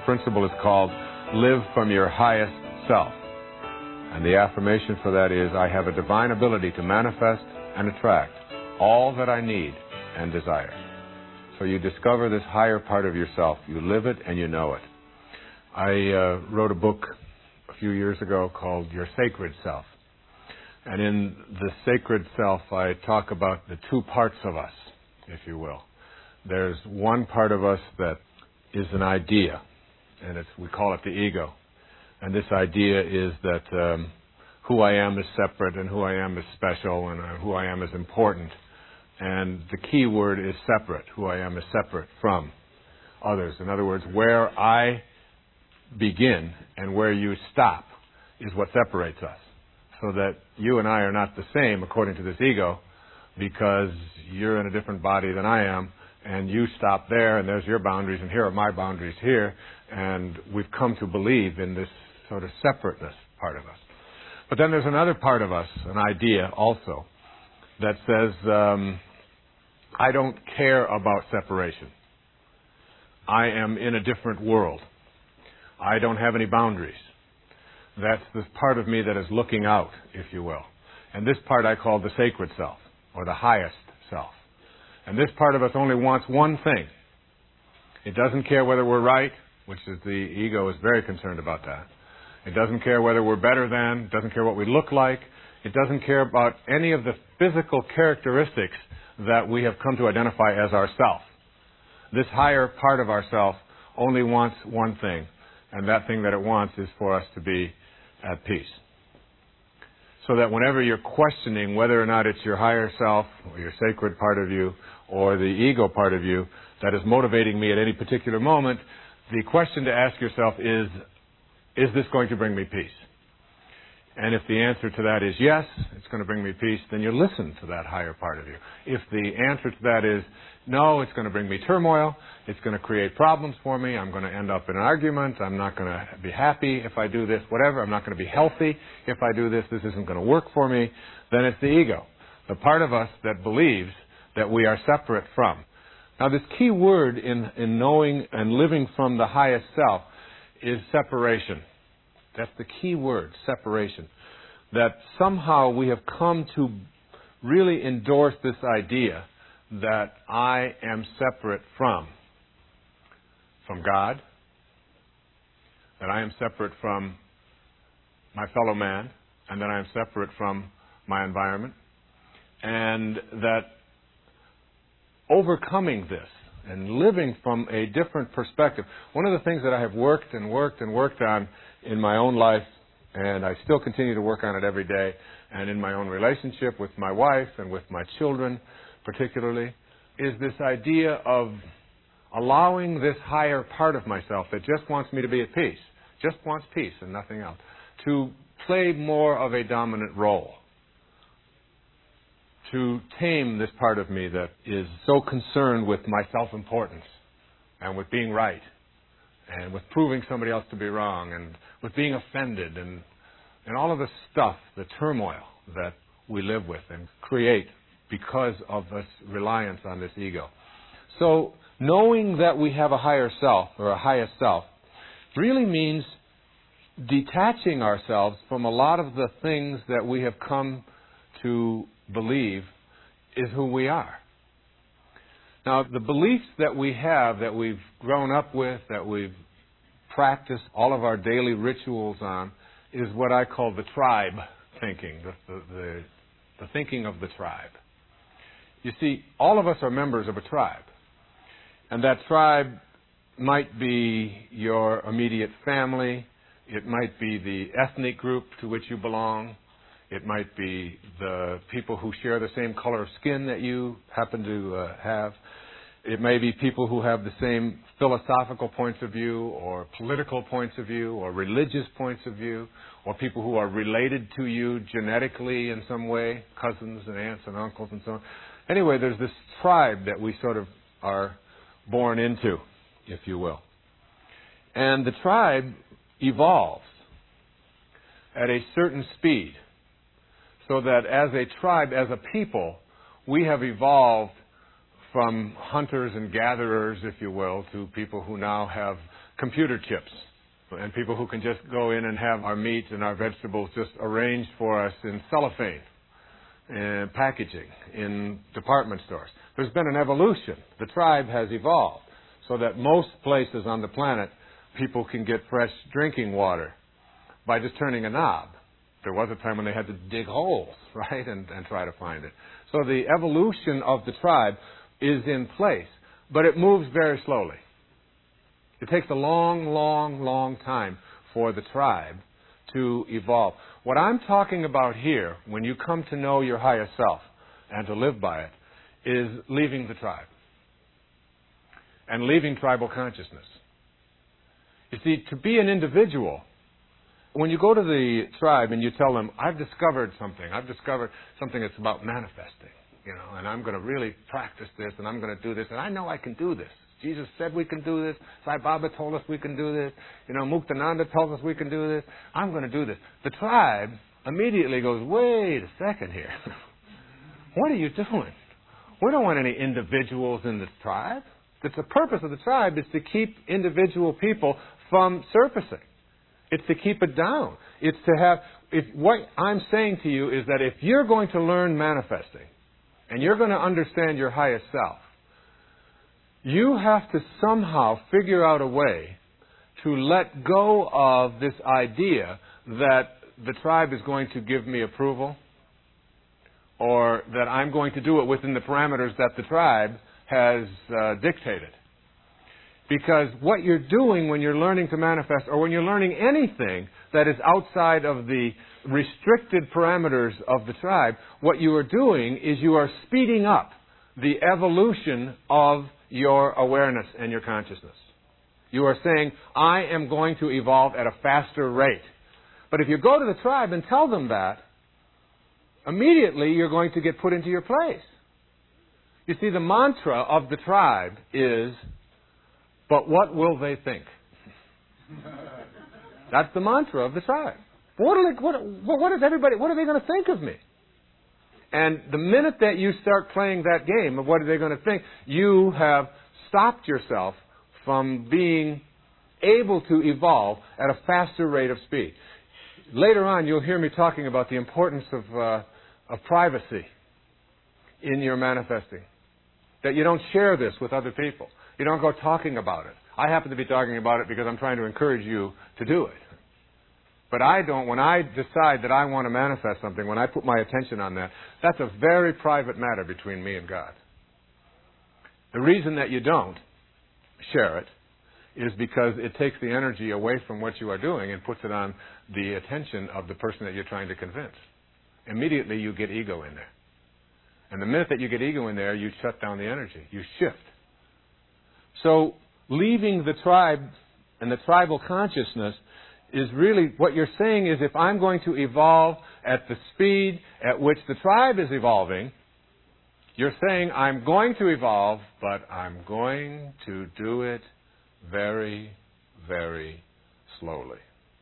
principle is called Live from Your Highest Self. And the affirmation for that is, I have a divine ability to manifest and attract all that I need and desire. So you discover this higher part of yourself. You live it and you know it. I wrote a book a few years ago called Your Sacred Self. And in the sacred self, I talk about the two parts of us, if you will. There's one part of us that is an idea, and we call it the ego. And this idea is that who I am is separate, and who I am is special, and who I am is important. And the key word is separate. Who I am is separate from others. In other words, where I begin and where you stop is what separates us. So that you and I are not the same according to this ego, because you're in a different body than I am, and you stop there, and there's your boundaries, and here are my boundaries here, and we've come to believe in this sort of separateness part of us. But then there's another part of us, an idea also, that says, I don't care about separation. I am in a different world. I don't have any boundaries. That's this part of me that is looking out, if you will. And this part I call the sacred self, or the highest self. And this part of us only wants one thing. It doesn't care whether we're right, which is the ego is very concerned about that. It doesn't care whether we're better than, it doesn't care what we look like. It doesn't care about any of the physical characteristics that we have come to identify as ourself. This higher part of ourself only wants one thing, and that thing that it wants is for us to be at peace. So that whenever you're questioning whether or not it's your higher self, or your sacred part of you, or the ego part of you that is motivating me at any particular moment, the question to ask yourself is this going to bring me peace? And if the answer to that is yes, it's going to bring me peace, then you listen to that higher part of you. If the answer to that is no, it's going to bring me turmoil, it's going to create problems for me, I'm going to end up in an argument, I'm not going to be happy if I do this, whatever, I'm not going to be healthy if I do this isn't going to work for me, then it's the ego, the part of us that believes that we are separate from. Now this key word in knowing and living from the highest self is separation. That's the key word, separation. That somehow we have come to really endorse this idea that I am separate from God, that I am separate from my fellow man, and that I am separate from my environment, and that overcoming this and living from a different perspective. One of the things that I have worked on in my own life, and I still continue to work on it every day, and in my own relationship with my wife and with my children particularly, is this idea of allowing this higher part of myself that just wants me to be at peace, just wants peace and nothing else, to play more of a dominant role, to tame this part of me that is so concerned with my self-importance and with being right and with proving somebody else to be wrong and with being offended and all of the stuff, the turmoil that we live with and create because of this reliance on this ego. So knowing that we have a higher self or a highest self really means detaching ourselves from a lot of the things that we have come to believe is who we are. Now, the beliefs that we have, that we've grown up with, that we've practiced all of our daily rituals on, is what I call the tribe thinking, the thinking of the tribe. You see, all of us are members of a tribe. And that tribe might be your immediate family. It might be the ethnic group to which you belong. It might be the people who share the same color of skin that you happen to have. It may be people who have the same philosophical points of view or political points of view or religious points of view, or people who are related to you genetically in some way, cousins and aunts and uncles and so on. Anyway, there's this tribe that we sort of are born into, if you will. And the tribe evolves at a certain speed, so that as a tribe, as a people, we have evolved from hunters and gatherers, if you will, to people who now have computer chips and people who can just go in and have our meat and our vegetables just arranged for us in cellophane and packaging in department stores. There's been an evolution. The tribe has evolved so that most places on the planet people can get fresh drinking water by just turning a knob. There was a time when they had to dig holes, right, and try to find it. So the evolution of the tribe is in place, but it moves very slowly. It takes a long, long, long time for the tribe to evolve. What I'm talking about here, when you come to know your higher self and to live by it, is leaving the tribe and leaving tribal consciousness. You see, to be an individual, when you go to the tribe and you tell them, I've discovered something that's about manifesting, and I'm going to really practice this, and I'm going to do this, and I know I can do this. Jesus said we can do this. Sai Baba told us we can do this. Muktananda tells us we can do this. I'm going to do this. The tribe immediately goes, wait a second here. What are you doing? We don't want any individuals in the tribe. The purpose of the tribe is to keep individual people from surfacing. It's to keep it down. It's to have... what I'm saying to you is that if you're going to learn manifesting and you're going to understand your highest self, you have to somehow figure out a way to let go of this idea that the tribe is going to give me approval or that I'm going to do it within the parameters that the tribe has dictated. Because what you're doing when you're learning to manifest or when you're learning anything that is outside of the restricted parameters of the tribe, what you are doing is you are speeding up the evolution of your awareness and your consciousness. You are saying, I am going to evolve at a faster rate. But if you go to the tribe and tell them that, immediately you're going to get put into your place. You see, the mantra of the tribe is, but what will they think? That's the mantra of the tribe. What are they going to think of me? And the minute that you start playing that game of what are they going to think, you have stopped yourself from being able to evolve at a faster rate of speed. Later on, you'll hear me talking about the importance of privacy in your manifesting. That you don't share this with other people. You don't go talking about it. I happen to be talking about it because I'm trying to encourage you to do it. But I don't, when I decide that I want to manifest something, when I put my attention on that, that's a very private matter between me and God. The reason that you don't share it is because it takes the energy away from what you are doing and puts it on the attention of the person that you're trying to convince. Immediately you get ego in there. And the minute that you get ego in there, you shut down the energy. You shift. So leaving the tribe and the tribal consciousness is really, what you're saying is, if I'm going to evolve at the speed at which the tribe is evolving, you're saying I'm going to evolve, but I'm going to do it very, very slowly.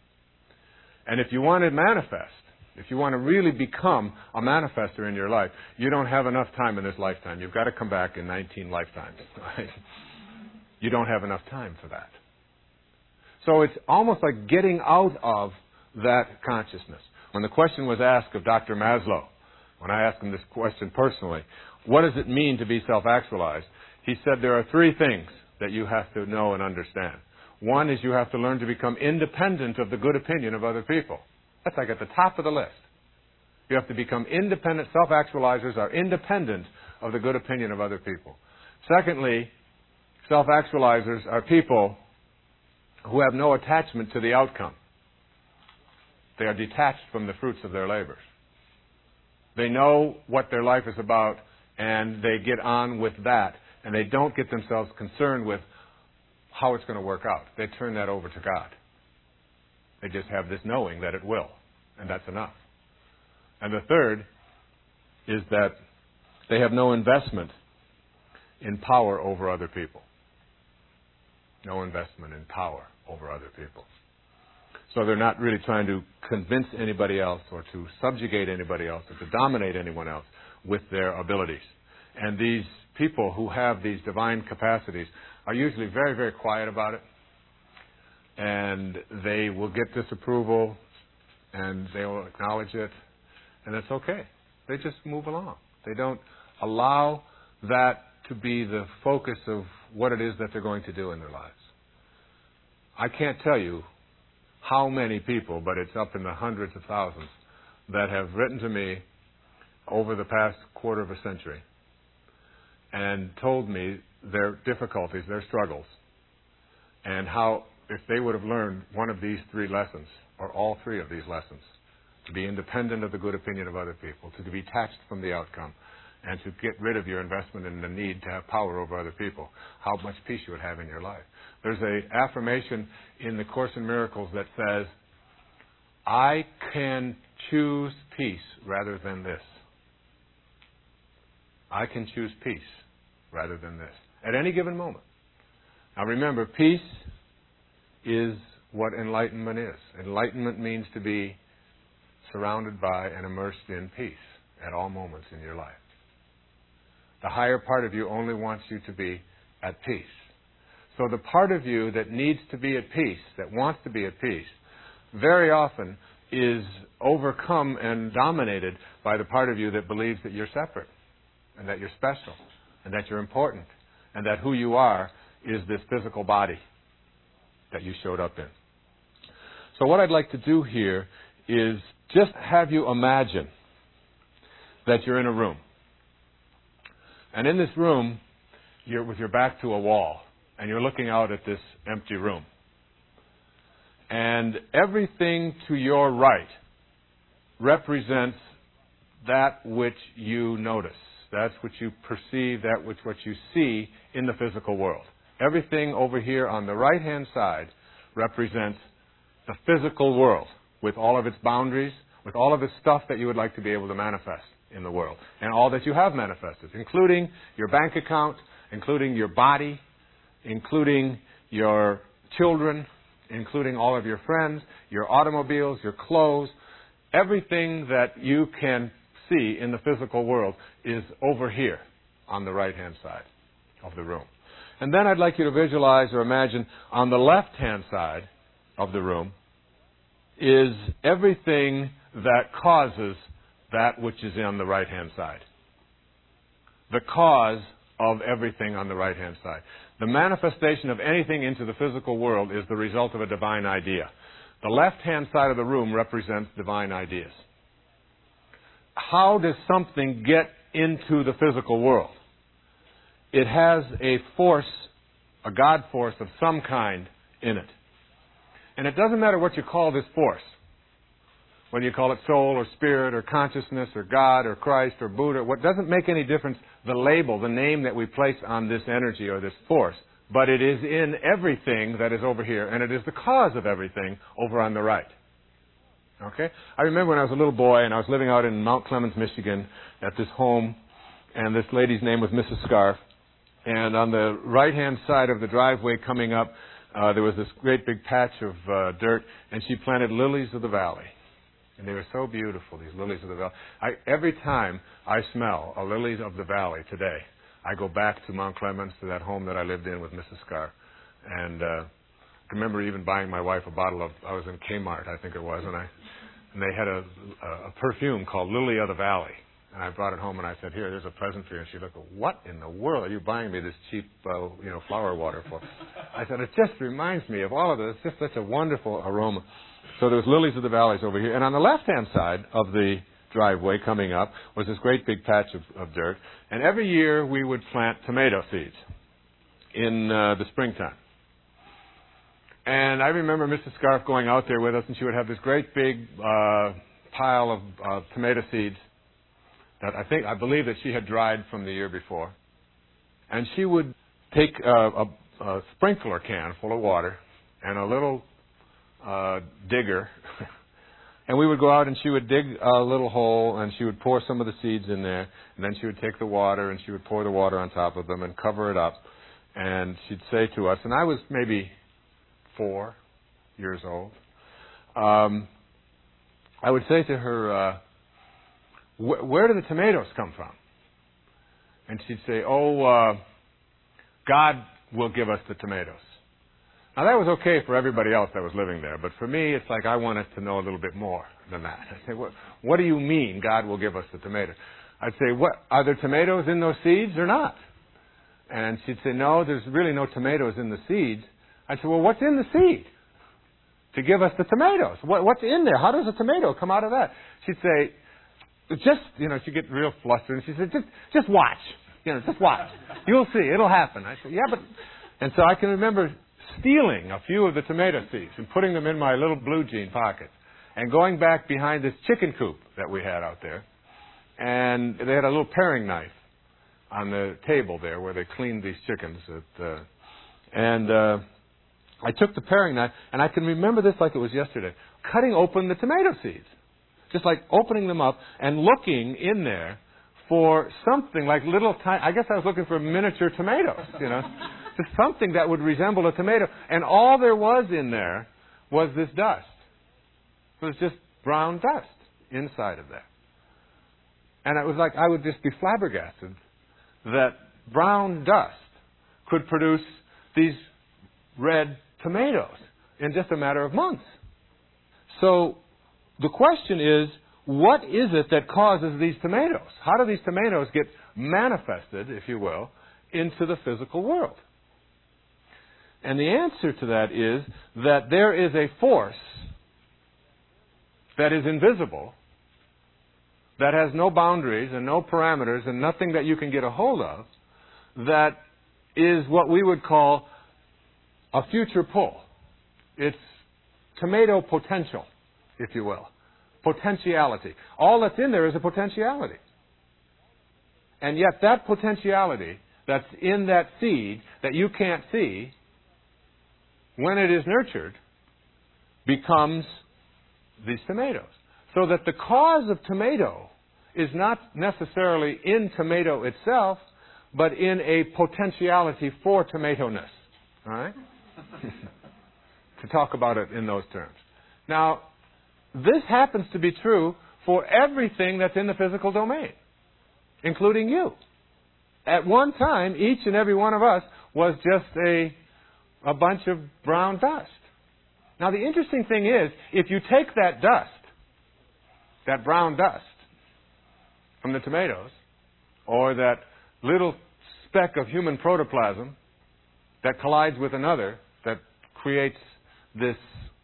And if you want to manifest, if you want to really become a manifester in your life, you don't have enough time in this lifetime. You've got to come back in 19 lifetimes. Right? You don't have enough time for that. So it's almost like getting out of that consciousness. When the question was asked of Dr. Maslow, when I asked him this question personally, what does it mean to be self-actualized? He said there are three things that you have to know and understand. One is you have to learn to become independent of the good opinion of other people. That's like at the top of the list. You have to become independent. Self-actualizers are independent of the good opinion of other people. Secondly, self-actualizers are people who have no attachment to the outcome. They are detached from the fruits of their labors. They know what their life is about, and they get on with that, and they don't get themselves concerned with how it's going to work out. They turn that over to God. They just have this knowing that it will, and that's enough. And the third is that they have no investment in power over other people. No investment in power over other people. So they're not really trying to convince anybody else or to subjugate anybody else or to dominate anyone else with their abilities. And these people who have these divine capacities are usually very, very quiet about it. and they will get disapproval, and they will acknowledge it, and it's okay. They just move along. They don't allow that to be the focus of what it is that they're going to do in their lives. I can't tell you how many people, but it's up in the hundreds of thousands, that have written to me over the past quarter of a century and told me their difficulties, their struggles, and how if they would have learned one of these three lessons, or all three of these lessons, to be independent of the good opinion of other people, to be detached from the outcome, and to get rid of your investment in the need to have power over other people, how much peace you would have in your life. There's an affirmation in the Course in Miracles that says, I can choose peace rather than this. I can choose peace rather than this at any given moment. Now remember, peace is what enlightenment is. Enlightenment means to be surrounded by and immersed in peace at all moments in your life. The higher part of you only wants you to be at peace. So the part of you that needs to be at peace, that wants to be at peace, very often is overcome and dominated by the part of you that believes that you're separate, and that you're special, and that you're important, and that who you are is this physical body that you showed up in. So what I'd like to do here is just have you imagine that you're in a room. And in this room, you're with your back to a wall, and you're looking out at this empty room. And everything to your right represents that which you notice. That's what you perceive, that which what you see in the physical world. Everything over here on the right-hand side represents the physical world with all of its boundaries, with all of the stuff that you would like to be able to manifest in the world, and all that you have manifested, including your bank account, including your body, including your children, including all of your friends, your automobiles, your clothes. Everything that you can see in the physical world is over here on the right-hand side of the room. And then I'd like you to visualize or imagine on the left-hand side of the room is everything that causes that which is on the right-hand side. The cause of everything on the right-hand side. The manifestation of anything into the physical world is the result of a divine idea. The left-hand side of the room represents divine ideas. How does something get into the physical world? It has a force, a God force of some kind in it. And it doesn't matter what you call this force. Whether you call it soul or spirit or consciousness or God or Christ or Buddha, what doesn't make any difference, the label, the name that we place on this energy or this force. But it is in everything that is over here, and it is the cause of everything over on the right. Okay? I remember when I was a little boy and I was living out in Mount Clemens, Michigan at this home, and this lady's name was Mrs. Scarf. And on the right-hand side of the driveway coming up, there was this great big patch of dirt, and she planted lilies of the valley. And they were so beautiful, these lilies of the valley. Every time I smell a lilies of the valley today, I go back to Mount Clemens, to that home that I lived in with Mrs. Scarf. And I remember even buying my wife a bottle of, I was in Kmart, I think it was, and they had a perfume called Lily of the Valley. And I brought it home and I said, here, there's a present for you. And she looked, what in the world are you buying me this cheap, flower water for? I said, it just reminds me of all of this. It's just such a wonderful aroma. So there was lilies of the valleys over here. And on the left-hand side of the driveway coming up was this great big patch of dirt. And every year we would plant tomato seeds in the springtime. And I remember Mrs. Scarf going out there with us, and she would have this great big pile of tomato seeds that I believe that she had dried from the year before. And she would take a sprinkler can full of water and a little digger, and we would go out and she would dig a little hole and she would pour some of the seeds in there, and then she would take the water and she would pour the water on top of them and cover it up, and she'd say to us, and I was maybe 4 years old, I would say to her, where do the tomatoes come from? And she'd say, God will give us the tomatoes. Now, that was okay for everybody else that was living there, but for me, it's like I wanted to know a little bit more than that. I say, what do you mean God will give us the tomatoes? I'd say, are there tomatoes in those seeds or not? And she'd say, no, there's really no tomatoes in the seeds. I'd say, well, what's in the seed to give us the tomatoes? What's in there? How does a tomato come out of that? She'd say, she'd get real flustered, and she said, just watch. Just watch. You'll see. It'll happen. I said, yeah, but... And so I can remember stealing a few of the tomato seeds and putting them in my little blue jean pocket and going back behind this chicken coop that we had out there. And they had a little paring knife on the table there where they cleaned these chickens. I took the paring knife, and I can remember this like it was yesterday, cutting open the tomato seeds. Just like opening them up and looking in there for something like little tiny, I guess I was looking for miniature tomatoes, just something that would resemble a tomato. And all there was in there was this dust. It was just brown dust inside of that. And it was like I would just be flabbergasted that brown dust could produce these red tomatoes in just a matter of months. So the question is, what is it that causes these tomatoes? How do these tomatoes get manifested, if you will, into the physical world? And the answer to that is that there is a force that is invisible, that has no boundaries and no parameters and nothing that you can get a hold of, that is what we would call a future pull. It's tomato potential, if you will. Potentiality. All that's in there is a potentiality. And yet that potentiality that's in that seed that you can't see, when it is nurtured, becomes these tomatoes. So that the cause of tomato is not necessarily in tomato itself, but in a potentiality for tomato-ness. All right? To talk about it in those terms. Now, this happens to be true for everything that's in the physical domain, including you. At one time, each and every one of us was just a bunch of brown dust. Now, the interesting thing is, if you take that dust, that brown dust from the tomatoes, or that little speck of human protoplasm that collides with another that creates this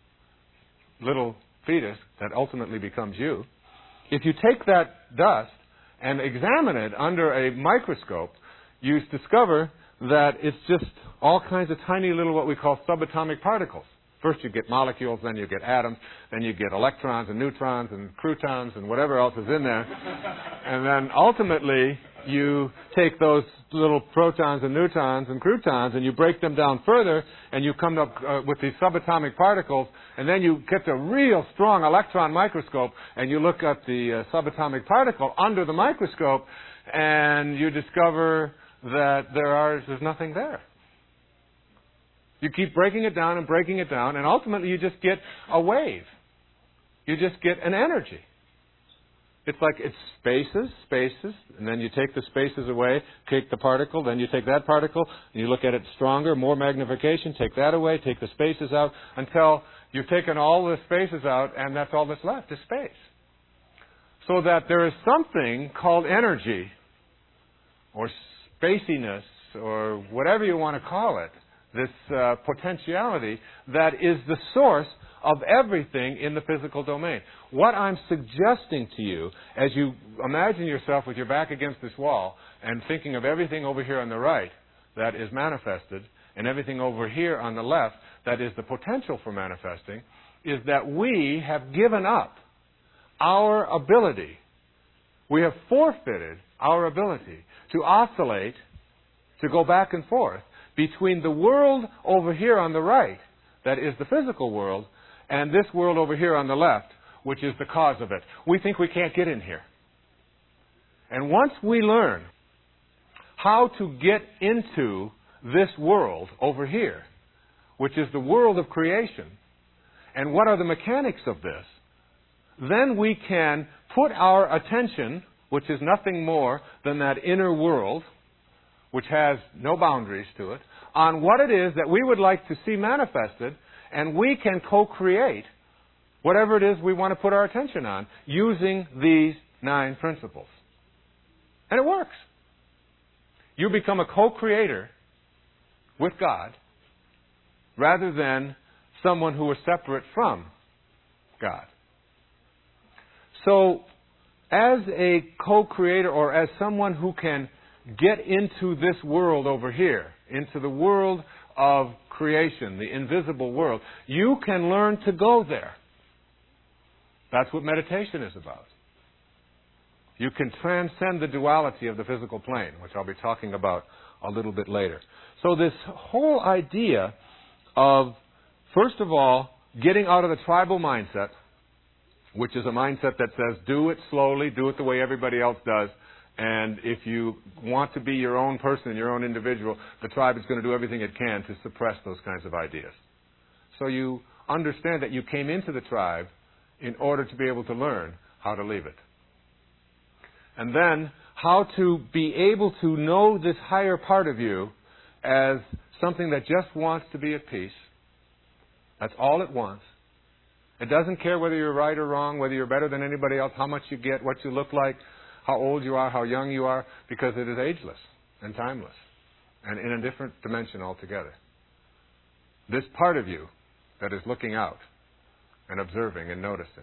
little fetus that ultimately becomes you, if you take that dust and examine it under a microscope, you discover that it's just all kinds of tiny little what we call subatomic particles. First you get molecules, then you get atoms, then you get electrons and neutrons and croutons and whatever else is in there. And then ultimately you take those little protons and neutrons and croutons and you break them down further and you come up with these subatomic particles, and then you get the real strong electron microscope and you look at the subatomic particle under the microscope and you discover that there's nothing there. You keep breaking it down, and ultimately you just get a wave. You just get an energy. It's like it's spaces, and then you take the spaces away, take the particle, then you take that particle, and you look at it stronger, more magnification, take that away, take the spaces out, until you've taken all the spaces out, and that's all that's left is space. So that there is something called energy, or spaciness, or whatever you want to call it, this potentiality that is the source of everything in the physical domain. What I'm suggesting to you, as you imagine yourself with your back against this wall and thinking of everything over here on the right that is manifested and everything over here on the left that is the potential for manifesting, is that we have given up our ability. We have forfeited our ability to oscillate, to go back and forth between the world over here on the right, that is the physical world, and this world over here on the left, which is the cause of it. We think we can't get in here. And once we learn how to get into this world over here, which is the world of creation, and what are the mechanics of this, then we can put our attention, which is nothing more than that inner world, which has no boundaries to it, on what it is that we would like to see manifested, and we can co-create whatever it is we want to put our attention on using these 9 principles. And it works. You become a co-creator with God rather than someone who is separate from God. So, as a co-creator or as someone who can get into this world over here, into the world of creation, the invisible world, you can learn to go there. That's what meditation is about. You can transcend the duality of the physical plane, which I'll be talking about a little bit later. So this whole idea of, first of all, getting out of the tribal mindset, which is a mindset that says, do it slowly, do it the way everybody else does, and if you want to be your own person, your own individual, the tribe is going to do everything it can to suppress those kinds of ideas. So you understand that you came into the tribe in order to be able to learn how to leave it. And then how to be able to know this higher part of you as something that just wants to be at peace. That's all it wants. It doesn't care whether you're right or wrong, whether you're better than anybody else, how much you get, what you look like, how old you are, how young you are, because it is ageless and timeless and in a different dimension altogether. This part of you that is looking out and observing and noticing.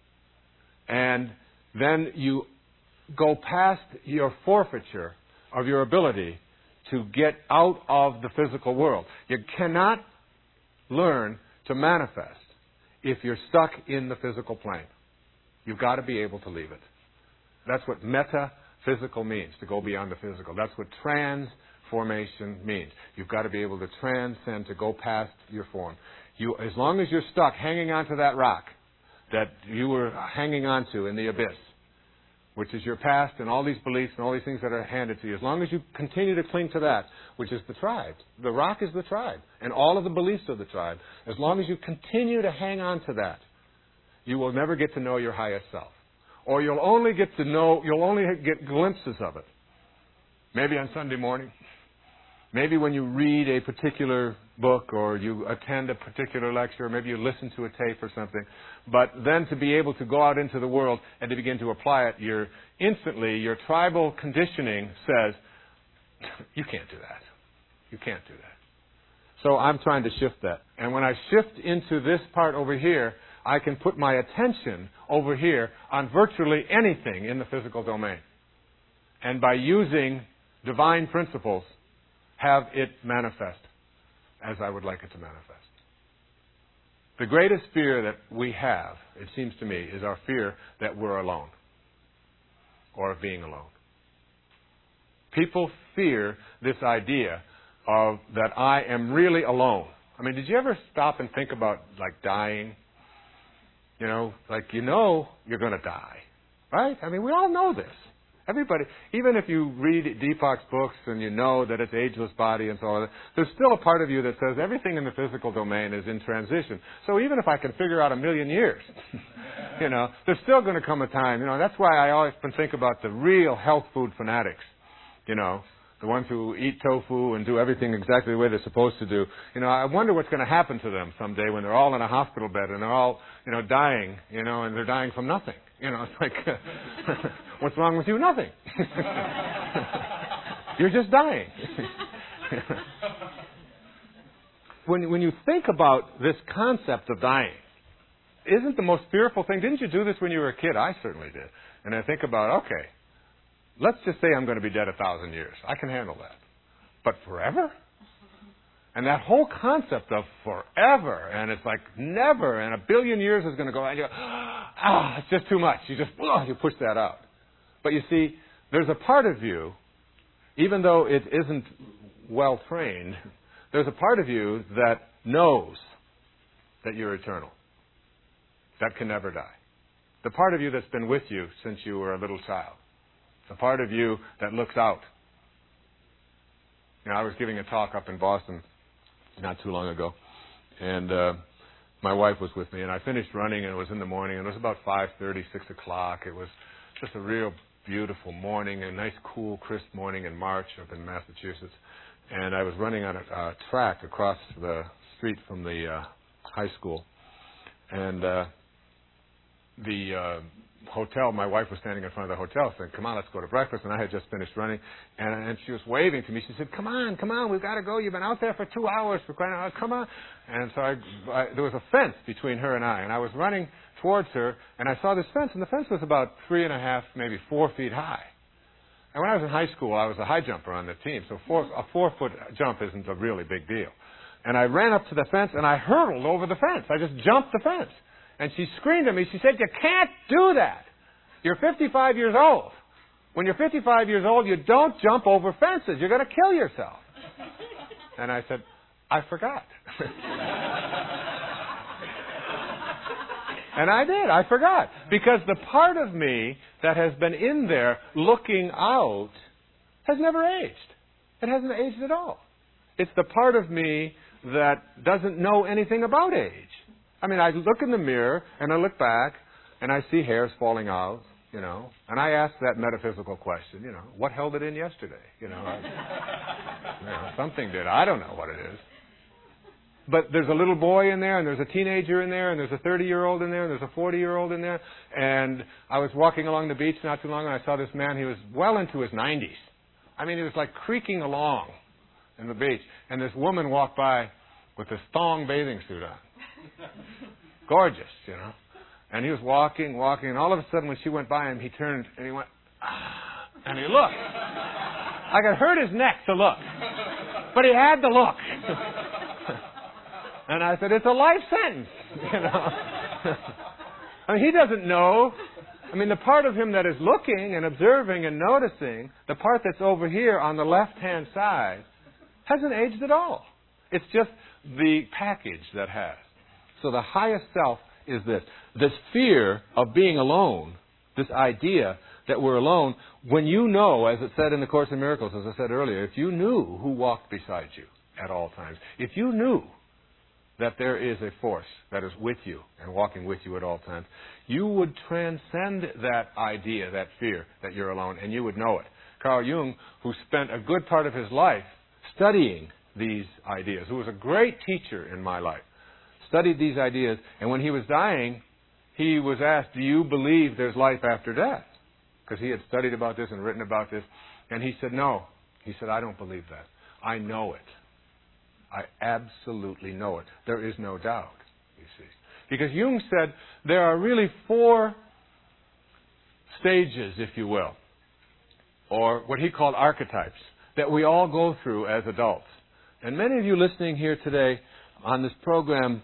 And then you go past your forfeiture of your ability to get out of the physical world. You cannot learn to manifest if you're stuck in the physical plane. You've got to be able to leave it. That's what metaphysical means, to go beyond the physical. That's what transformation means. You've got to be able to transcend, to go past your form. As long as you're stuck hanging onto that rock that you were hanging onto in the abyss, which is your past and all these beliefs and all these things that are handed to you, as long as you continue to cling to that, which is the tribe. The rock is the tribe, and all of the beliefs of the tribe. As long as you continue to hang on to that, you will never get to know your highest self. Or you'll only get glimpses of it. Maybe on Sunday morning. Maybe when you read a particular book or you attend a particular lecture, or maybe you listen to a tape or something. But then to be able to go out into the world and to begin to apply it, your tribal conditioning says, you can't do that. You can't do that. So I'm trying to shift that. And when I shift into this part over here, I can put my attention over here on virtually anything in the physical domain. And by using divine principles, have it manifest as I would like it to manifest. The greatest fear that we have, it seems to me, is our fear that we're alone or of being alone. People fear this idea of that I am really alone. I mean, did you ever stop and think about, like, dying? You know you're going to die, right? I mean, we all know this. Everybody, even if you read Deepak's books and you know that it's ageless body and so on, there's still a part of you that says everything in the physical domain is in transition. So even if I can figure out 1,000,000 years, there's still going to come a time. That's why I always think about the real health food fanatics. The ones who eat tofu and do everything exactly the way they're supposed to do. I wonder what's going to happen to them someday when they're all in a hospital bed and they're all, dying, and they're dying from nothing. It's like, what's wrong with you? Nothing. You're just dying. When you think about this concept of dying, isn't the most fearful thing, didn't you do this when you were a kid? I certainly did. And I think about, okay, let's just say I'm going to be dead 1,000 years. I can handle that. But forever? And that whole concept of forever, and it's like never, and 1,000,000,000 years is going to go, and you go, it's just too much. You push that out. But you see, there's a part of you, even though it isn't well trained, there's a part of you that knows that you're eternal. That can never die. The part of you that's been with you since you were a little child. The part of you that looks out. I was giving a talk up in Boston not too long ago, and my wife was with me, and I finished running, and it was in the morning, and it was about 5:30, 6 o'clock. It was just a real beautiful morning, a nice, cool, crisp morning in March up in Massachusetts. and I was running on a track across the street from the high school. And the hotel, my wife was standing in front of the hotel saying, "Come on, let's go to breakfast." And I had just finished running, and she was waving to me. She said, come on, we've got to go. You've been out there for 2 hours, for crying out loud, come on. And so there was a fence between her and I was running towards her, and I saw this fence, and the fence was about 3.5, maybe 4 feet high. And when I was in high school, I was a high jumper on the team, so a 4-foot jump isn't a really big deal. And I ran up to the fence, and I hurtled over the fence. I just jumped the fence. And she screamed at me. She said, "You can't do that. You're 55 years old. When you're 55 years old, you don't jump over fences. You're going to kill yourself." And I said, "I forgot." And I did. I forgot. Because the part of me that has been in there looking out has never aged. It hasn't aged at all. It's the part of me that doesn't know anything about age. I mean, I look in the mirror and I look back and I see hairs falling out, and I ask that metaphysical question, what held it in yesterday? Something did. I don't know what it is. But there's a little boy in there, and there's a teenager in there, and there's a 30-year-old in there, and there's a 40-year-old in there. And I was walking along the beach not too long ago, and I saw this man. He was well into his 90s. I mean, he was like creaking along in the beach. And this woman walked by with this thong bathing suit on. Gorgeous, And he was walking, and all of a sudden when she went by him, he turned and he went, ah, and he looked. I could hurt his neck to look. But he had to look. And I said, it's a life sentence, I mean, he doesn't know. I mean, the part of him that is looking and observing and noticing, the part that's over here on the left-hand side, hasn't aged at all. It's just the package that has. So the highest self is this fear of being alone, this idea that we're alone, when you know, as it said in the Course in Miracles, as I said earlier, if you knew who walked beside you at all times, if you knew that there is a force that is with you and walking with you at all times, you would transcend that idea, that fear that you're alone, and you would know it. Carl Jung, who spent a good part of his life studying these ideas, who was a great teacher in my life, studied these ideas, and when he was dying, he was asked, do you believe there's life after death? Because he had studied about this and written about this, and he said, no. He said, I don't believe that. I know it. I absolutely know it. There is no doubt, you see. Because Jung said there are really 4 stages, if you will, or what he called archetypes, that we all go through as adults. And many of you listening here today on this program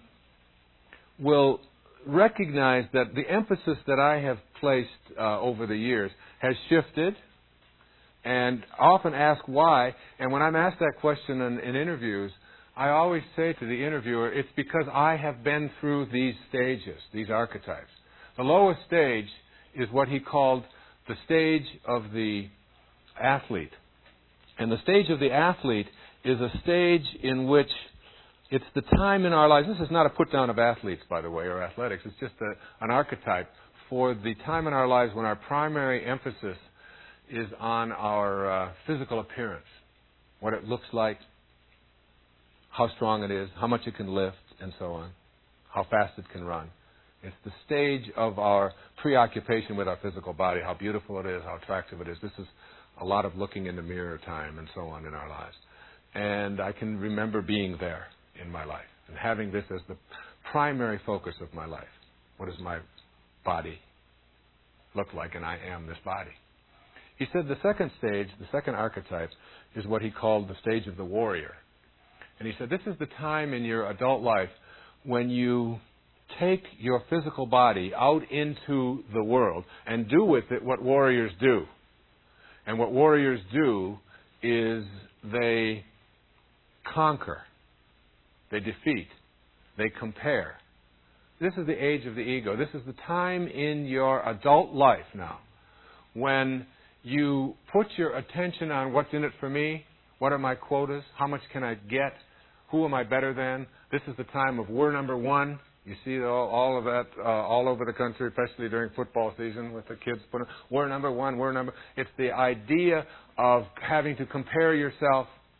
will recognize that the emphasis that I have placed over the years has shifted, and often ask why. And when I'm asked that question in interviews, I always say to the interviewer, it's because I have been through these stages, these archetypes. The lowest stage is what he called the stage of the athlete. And the stage of the athlete is a stage in which it's the time in our lives. This is not a put down of athletes, by the way, or athletics. It's just an archetype for the time in our lives when our primary emphasis is on our physical appearance, what it looks like, how strong it is, how much it can lift, and so on, how fast it can run. It's the stage of our preoccupation with our physical body, how beautiful it is, how attractive it is. This is a lot of looking in the mirror time and so on in our lives. And I can remember being there in my life and having this as the primary focus of my life. What does my body look like? And I am this body. He said the second stage, the second archetype, is what he called the stage of the warrior. And he said this is the time in your adult life when you take your physical body out into the world and do with it what warriors do. And what warriors do is they conquer, they defeat, they compare. This is the age of the ego. This is the time in your adult life now when you put your attention on what's in it for me, what are my quotas, how much can I get, who am I better than. This is the time of we're number one. You see all of that all over the country, especially during football season with the kids putting, we're number one, we're number. It's the idea of having to compare yourself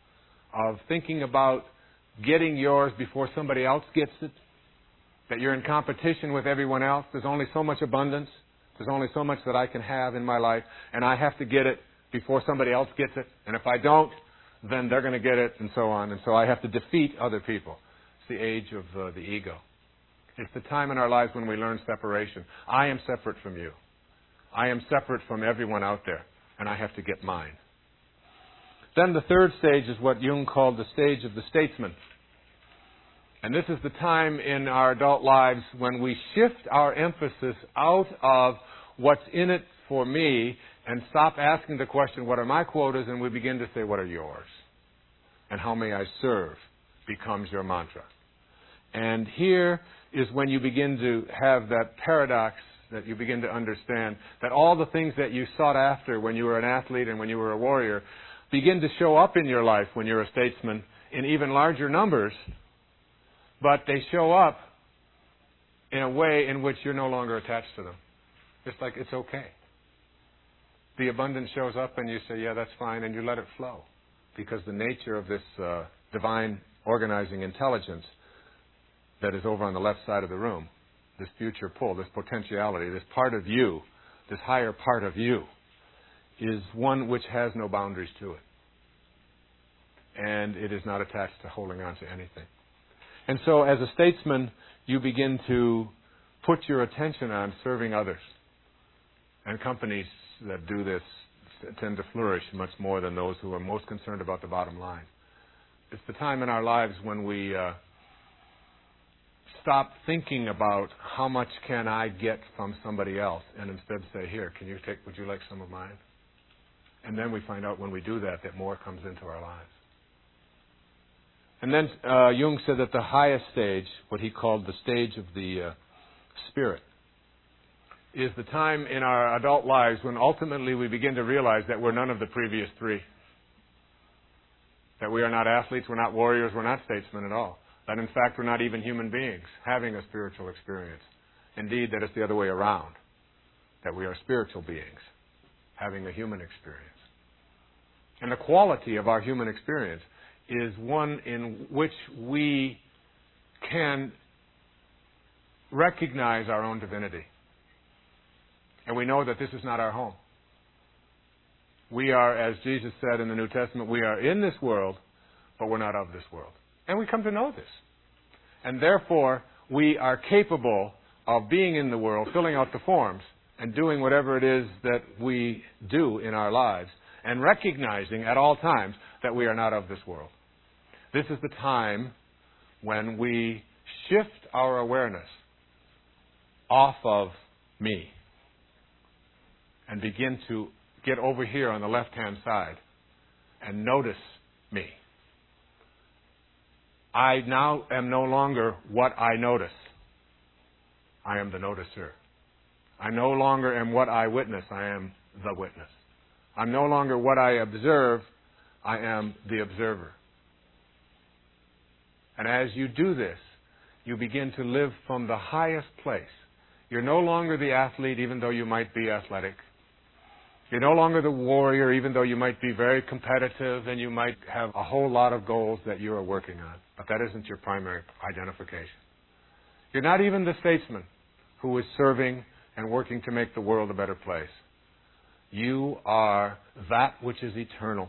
of thinking about getting yours before somebody else gets it, that you're in competition with everyone else. There's only so much abundance. There's only so much that I can have in my life, and I have to get it before somebody else gets it. And if I don't, then they're going to get it, and so on. And so I have to defeat other people. It's the age of the ego. It's the time in our lives when we learn separation. I am separate from you. I am separate from everyone out there, and I have to get mine. Then the third stage is what Jung called the stage of the statesman. And this is the time in our adult lives when we shift our emphasis out of what's in it for me and stop asking the question, what are my quotas? And we begin to say, what are yours? And how may I serve becomes your mantra. And here is when you begin to have that paradox, that you begin to understand that all the things that you sought after when you were an athlete and when you were a warrior begin to show up in your life when you're a statesman in even larger numbers, but they show up in a way in which you're no longer attached to them. It's like it's okay. The abundance shows up and you say, yeah, that's fine, and you let it flow. Because the nature of this divine organizing intelligence that is over on the left side of the room, this future pull, this potentiality, this part of you, this higher part of you, is one which has no boundaries to it. And it is not attached to holding on to anything. And so as a statesman, you begin to put your attention on serving others. And companies that do this tend to flourish much more than those who are most concerned about the bottom line. It's the time in our lives when we stop thinking about how much can I get from somebody else and instead say, here, would you like some of mine? And then we find out when we do that more comes into our lives. And then Jung said that the highest stage, what he called the stage of the spirit, is the time in our adult lives when ultimately we begin to realize that we're none of the previous three. That we are not athletes, we're not warriors, we're not statesmen at all. That in fact we're not even human beings having a spiritual experience. Indeed, that it's the other way around. That we are spiritual beings having a human experience. And the quality of our human experience is one in which we can recognize our own divinity. And we know that this is not our home. We are, as Jesus said in the New Testament, we are in this world, but we're not of this world. And we come to know this. And therefore, we are capable of being in the world, filling out the forms, and doing whatever it is that we do in our lives, and recognizing at all times that we are not of this world. This is the time when we shift our awareness off of me and begin to get over here on the left-hand side and notice me. I now am no longer what I notice. I am the noticer. I no longer am what I witness. I am the witness. I'm no longer what I observe. I am the observer. And as you do this, you begin to live from the highest place. You're no longer the athlete, even though you might be athletic. You're no longer the warrior, even though you might be very competitive and you might have a whole lot of goals that you are working on. But that isn't your primary identification. You're not even the statesman who is serving and working to make the world a better place. You are that which is eternal.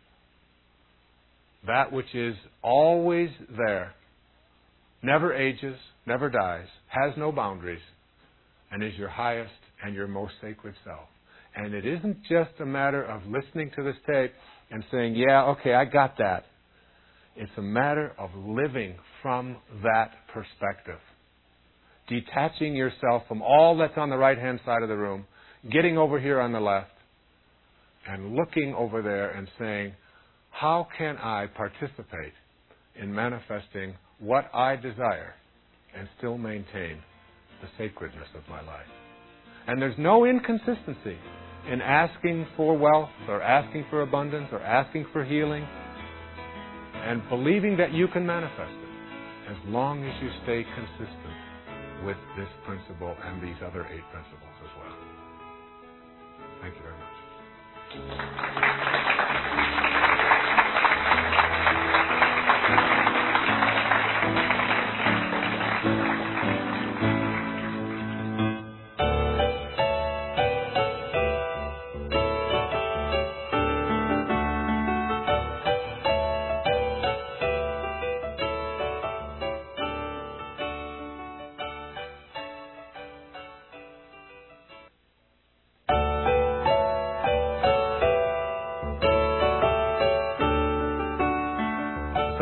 That which is always there, never ages, never dies, has no boundaries, and is your highest and your most sacred self. And it isn't just a matter of listening to this tape and saying, yeah, okay, I got that. It's a matter of living from that perspective. Detaching yourself from all that's on the right-hand side of the room, getting over here on the left, and looking over there and saying, how can I participate in manifesting what I desire and still maintain the sacredness of my life? And there's no inconsistency in asking for wealth or asking for abundance or asking for healing and believing that you can manifest it as long as you stay consistent with this principle and these other 8 principles as well. Thank you very much.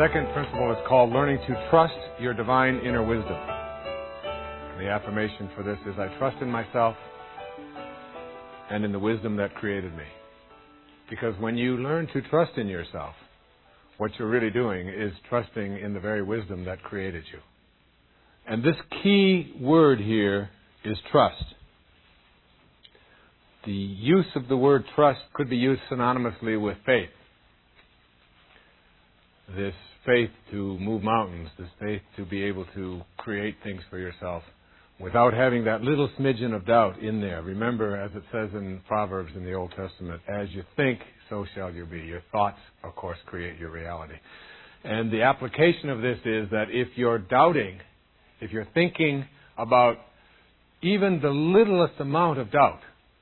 second principle is called learning to trust your divine inner wisdom. The affirmation for this is, I trust in myself and in the wisdom that created me. Because when you learn to trust in yourself, what you're really doing is trusting in the very wisdom that created you. And this key word here is trust. The use of the word trust could be used synonymously with faith. This faith to move mountains, this faith to be able to create things for yourself without having that little smidgen of doubt in there. Remember, as it says in Proverbs in the Old Testament, as you think, so shall you be. Your thoughts, of course, create your reality. And the application of this is that if you're doubting, if you're thinking about even the littlest amount of doubt,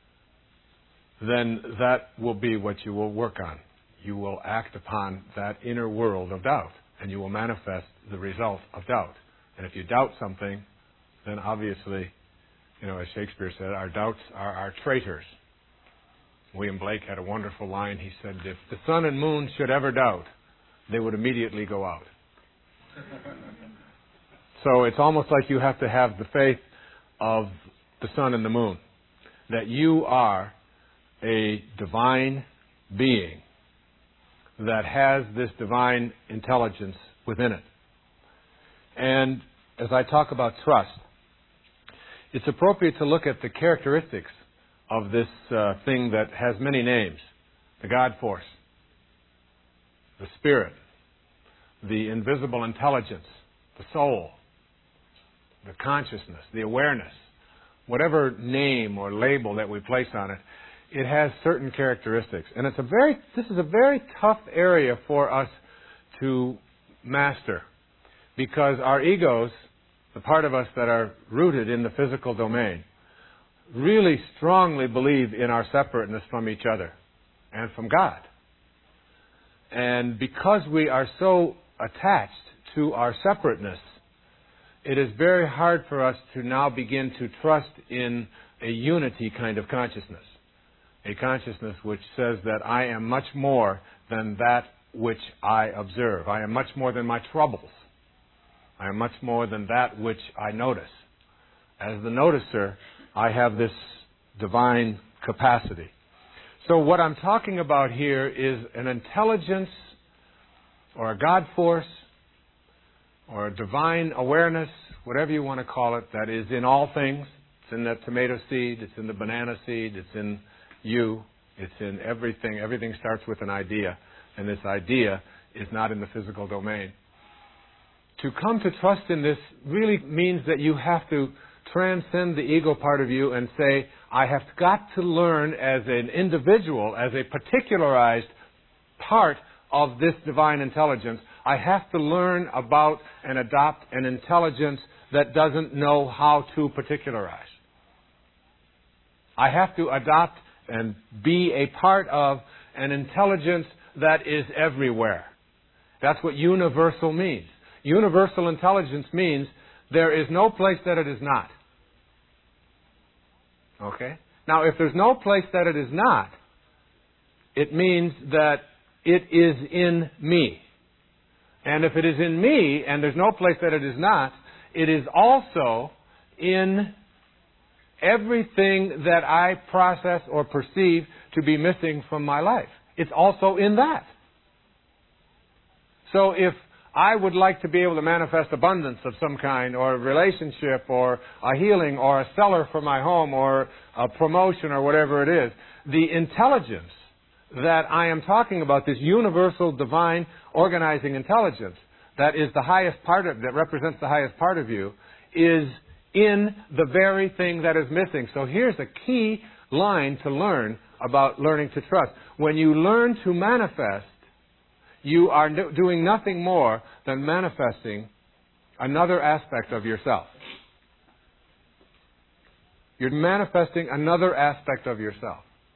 then that will be what you will work on. You will act upon that inner world of doubt, and you will manifest the result of doubt. And if you doubt something, then obviously, as Shakespeare said, our doubts are our traitors. William Blake had a wonderful line. He said, if the sun and moon should ever doubt, they would immediately go out. So it's almost like you have to have the faith of the sun and the moon, that you are a divine being that has this divine intelligence within it. And as I talk about trust, it's appropriate to look at the characteristics of this thing that has many names. The God force, the spirit, the invisible intelligence, the soul, the consciousness, the awareness. Whatever name or label that we place on it, it has certain characteristics. And this is a very tough area for us to master, because our egos, the part of us that are rooted in the physical domain, really strongly believe in our separateness from each other and from God. And because we are so attached to our separateness, it is very hard for us to now begin to trust in a unity kind of consciousness. A consciousness which says that I am much more than that which I observe. I am much more than my troubles. I am much more than that which I notice. As the noticer, I have this divine capacity. So what I'm talking about here is an intelligence or a God force or a divine awareness, whatever you want to call it, that is in all things. It's in that tomato seed, it's in the banana seed, it's in you, it's in everything. Everything starts with an idea, and this idea is not in the physical domain. To come to trust in this really means that you have to transcend the ego part of you and say, I have got to learn as an individual, as a particularized part of this divine intelligence, I have to learn about and adopt an intelligence that doesn't know how to particularize. I have to adopt and be a part of an intelligence that is everywhere. That's what universal means. Universal intelligence means there is no place that it is not. Okay? Now, if there's no place that it is not, it means that it is in me. And if it is in me, and there's no place that it is not, it is also in everything that I process or perceive to be missing from my life. It's also in that. So if I would like to be able to manifest abundance of some kind, or a relationship, or a healing, or a seller for my home, or a promotion, or whatever it is, the intelligence that I am talking about, this universal divine organizing intelligence, that is the highest part of, that represents the highest part of you, is in the very thing that is missing. So here's a key line to learn about learning to trust. When you learn to manifest, you are doing nothing more than manifesting another aspect of yourself. You're manifesting another aspect of yourself.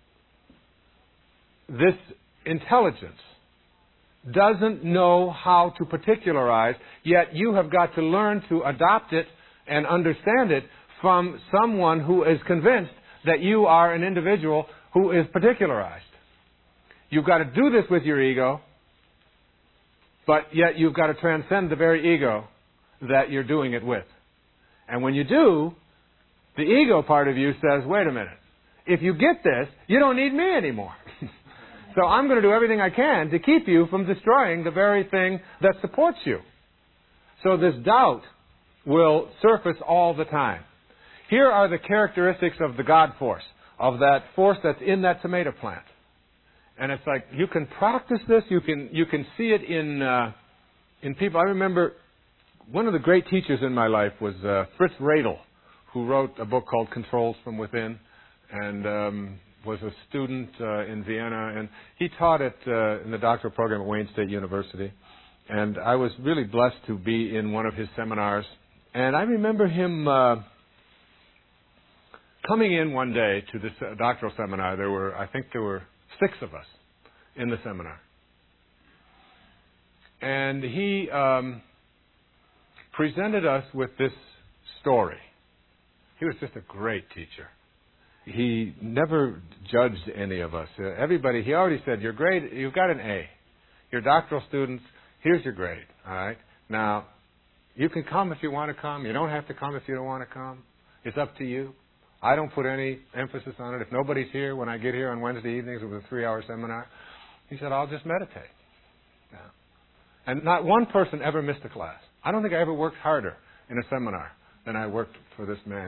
This intelligence doesn't know how to particularize, yet you have got to learn to adopt it and understand it from someone who is convinced that you are an individual who is particularized. You've got to do this with your ego, But yet you've got to transcend the very ego that you're doing it with. And when you do, the ego part of you says, wait a minute, if you get this, you don't need me anymore. So I'm going to do everything I can to keep you from destroying the very thing that supports you. So this doubt will surface all the time. Here are the characteristics of the God force, of that force that's in that tomato plant. And it's like, you can practice this, you can see it in people. I remember one of the great teachers in my life was Fritz Radel, who wrote a book called Controls from Within, and was a student in Vienna, and he taught it in the doctoral program at Wayne State University. And I was really blessed to be in one of his seminars. And I remember him coming in one day to this doctoral seminar. I think there were 6 of us in the seminar. And he presented us with this story. He was just a great teacher. He never judged any of us. Everybody, he already said, your grade, you've got an A. Your doctoral students, here's your grade. All right? Now, you can come if you want to come. You don't have to come if you don't want to come. It's up to you. I don't put any emphasis on it. If nobody's here when I get here on Wednesday evenings, it was a 3-hour seminar, he said, I'll just meditate. Yeah. And not one person ever missed a class. I don't think I ever worked harder in a seminar than I worked for this man.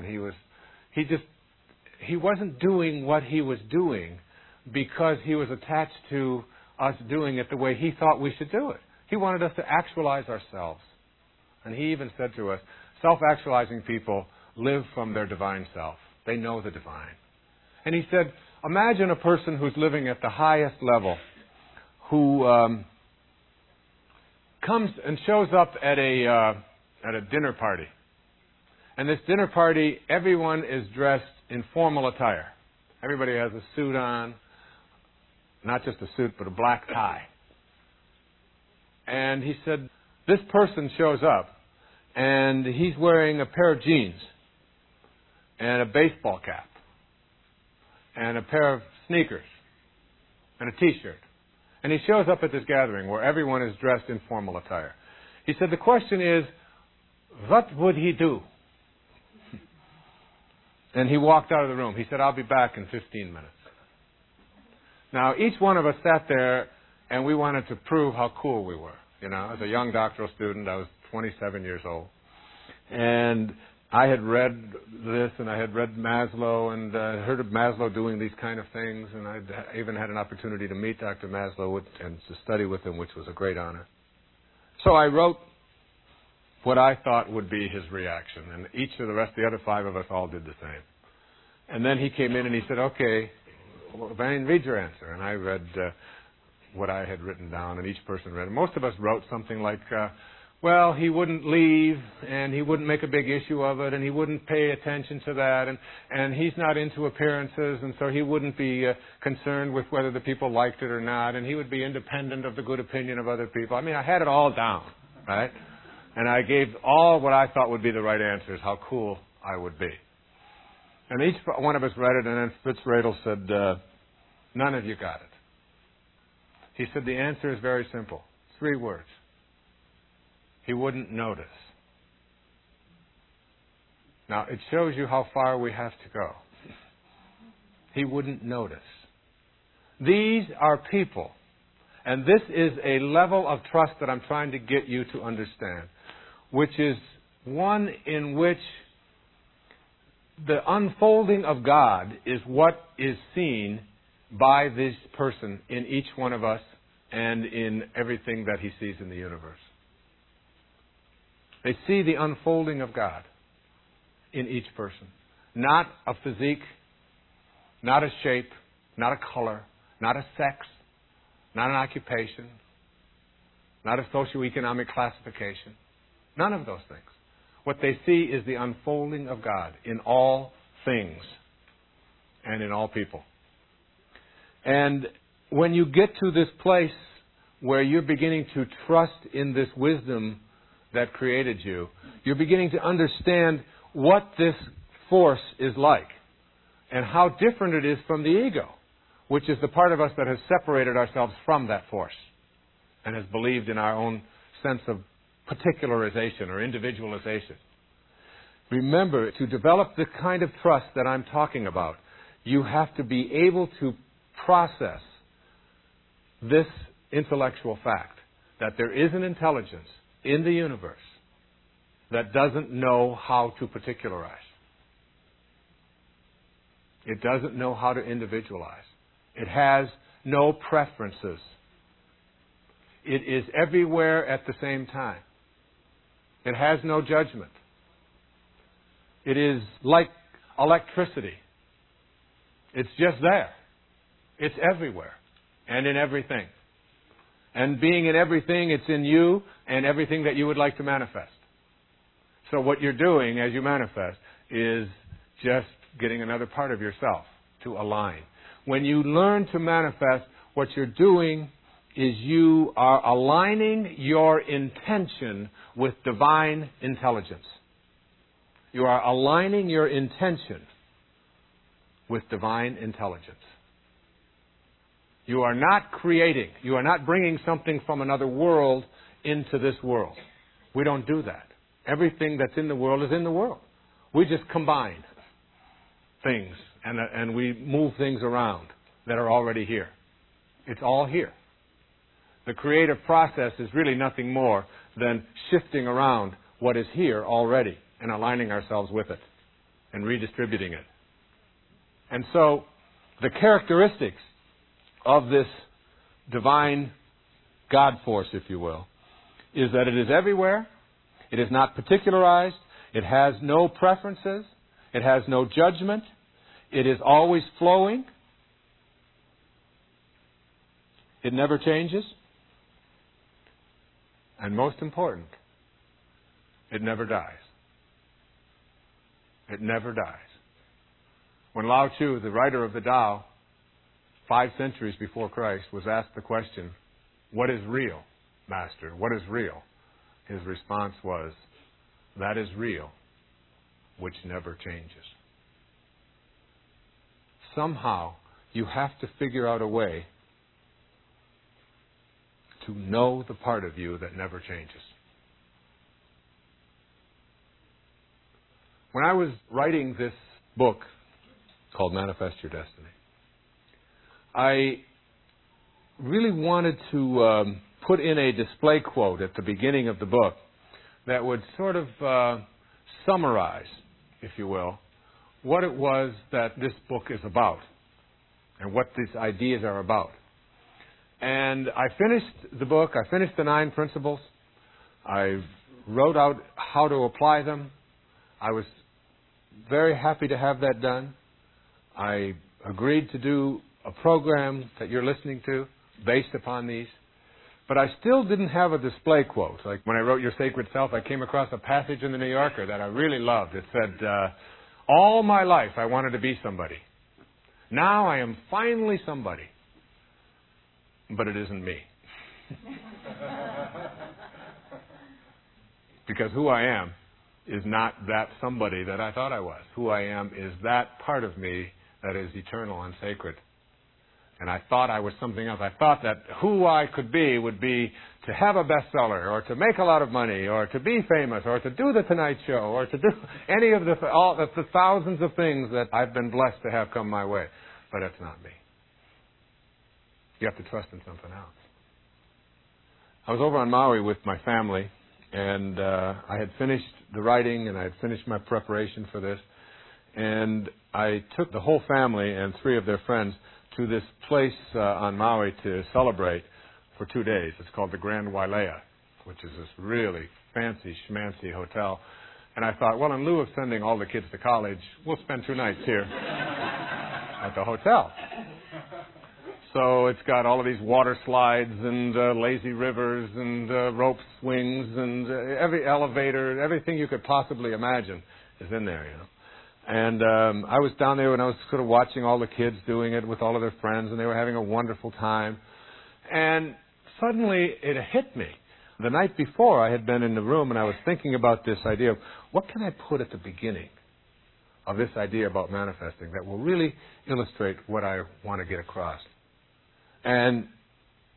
He wasn't doing what he was doing because he was attached to us doing it the way he thought we should do it. He wanted us to actualize ourselves. And he even said to us, self-actualizing people live from their divine self. They know the divine. And he said, imagine a person who's living at the highest level, who comes and shows up at a dinner party. And this dinner party, everyone is dressed in formal attire. Everybody has a suit on, not just a suit, but a black tie. And he said, this person shows up, and he's wearing a pair of jeans, and a baseball cap, and a pair of sneakers, and a T-shirt. And he shows up at this gathering where everyone is dressed in formal attire. He said, the question is, what would he do? And he walked out of the room. He said, I'll be back in 15 minutes. Now, each one of us sat there, and we wanted to prove how cool we were. You know, as a young doctoral student, I was 27 years old. And I had read this, and I had read Maslow, and heard of Maslow doing these kind of things, and I even had an opportunity to meet Dr. Maslow and to study with him, which was a great honor. So I wrote what I thought would be his reaction, and the other 5 of us all did the same. And then he came in and he said, okay, Van, read your answer. And I read what I had written down, and each person read it. Most of us wrote something like, well, he wouldn't leave, and he wouldn't make a big issue of it, and he wouldn't pay attention to that, and he's not into appearances, and so he wouldn't be concerned with whether the people liked it or not, and he would be independent of the good opinion of other people. I mean, I had it all down, right? And I gave all what I thought would be the right answers, how cool I would be. And each one of us read it, and then Fritz Radel said, none of you got it. He said, the answer is very simple. 3 words. He wouldn't notice. Now, it shows you how far we have to go. He wouldn't notice. These are people. And this is a level of trust that I'm trying to get you to understand, which is one in which the unfolding of God is what is seen by this person in each one of us and in everything that he sees in the universe. They see the unfolding of God in each person. Not a physique, not a shape, not a color, not a sex, not an occupation, not a socioeconomic classification. None of those things. What they see is the unfolding of God in all things and in all people. And when you get to this place where you're beginning to trust in this wisdom that created you, you're beginning to understand what this force is like and how different it is from the ego, which is the part of us that has separated ourselves from that force. and has believed in our own sense of particularization or individualization. Remember, to develop the kind of trust that I'm talking about, you have to be able to process this intellectual fact that there is an intelligence in the universe that doesn't know how to particularize. It doesn't know how to individualize. It has no preferences. It is everywhere at the same time. It has no judgment. It is like electricity. It's just there. It's everywhere and in everything. And being in everything, it's in you and everything that you would like to manifest. So what you're doing as you manifest is just getting another part of yourself to align. When you learn to manifest, what you're doing is you are aligning your intention with divine intelligence. You are aligning your intention with divine intelligence. You are not creating. You are not bringing something from another world into this world. We don't do that. Everything that's in the world is in the world. We just combine things and we move things around that are already here. It's all here. The creative process is really nothing more than shifting around what is here already and aligning ourselves with it and redistributing it. And so the characteristics of this divine God force, if you will, is that it is everywhere. It is not particularized. It has no preferences. It has no judgment. It is always flowing. It never changes. And most important, it never dies. It never dies. When Lao Tzu, the writer of the Tao, 5 centuries before Christ, was asked the question, "What is real, Master? What is real?" His response was, "That is real, which never changes." Somehow, you have to figure out a way to know the part of you that never changes. When I was writing this book called Manifest Your Destiny, I really wanted to put in a display quote at the beginning of the book that would sort of summarize, if you will, what it was that this book is about and what these ideas are about. And I finished the book. I finished the 9 principles. I wrote out how to apply them. I was very happy to have that done. I agreed to do a program that you're listening to based upon these. But I still didn't have a display quote. Like when I wrote Your Sacred Self, I came across a passage in the New Yorker that I really loved. It said, "All my life I wanted to be somebody. Now I am finally somebody. But it isn't me." Because who I am is not that somebody that I thought I was. Who I am is that part of me that is eternal and sacred. And I thought I was something else. I thought that who I could be would be to have a bestseller, or to make a lot of money, or to be famous, or to do the Tonight Show, or to do any of the thousands of things that I've been blessed to have come my way. But it's not me. You have to trust in something else. I was over on Maui with my family, and I had finished the writing, and I had finished my preparation for this. And I took the whole family and 3 of their friends to this place on Maui to celebrate for 2 days. It's called the Grand Wailea, which is this really fancy, schmancy hotel. And I thought, well, in lieu of sending all the kids to college, we'll spend 2 nights here at the hotel. So it's got all of these water slides and lazy rivers and rope swings and every elevator, everything you could possibly imagine is in there, you know. And I was down there and I was sort of watching all the kids doing it with all of their friends, and they were having a wonderful time. And suddenly it hit me. The night before, I had been in the room and I was thinking about this idea of what can I put at the beginning of this idea about manifesting that will really illustrate what I want to get across. And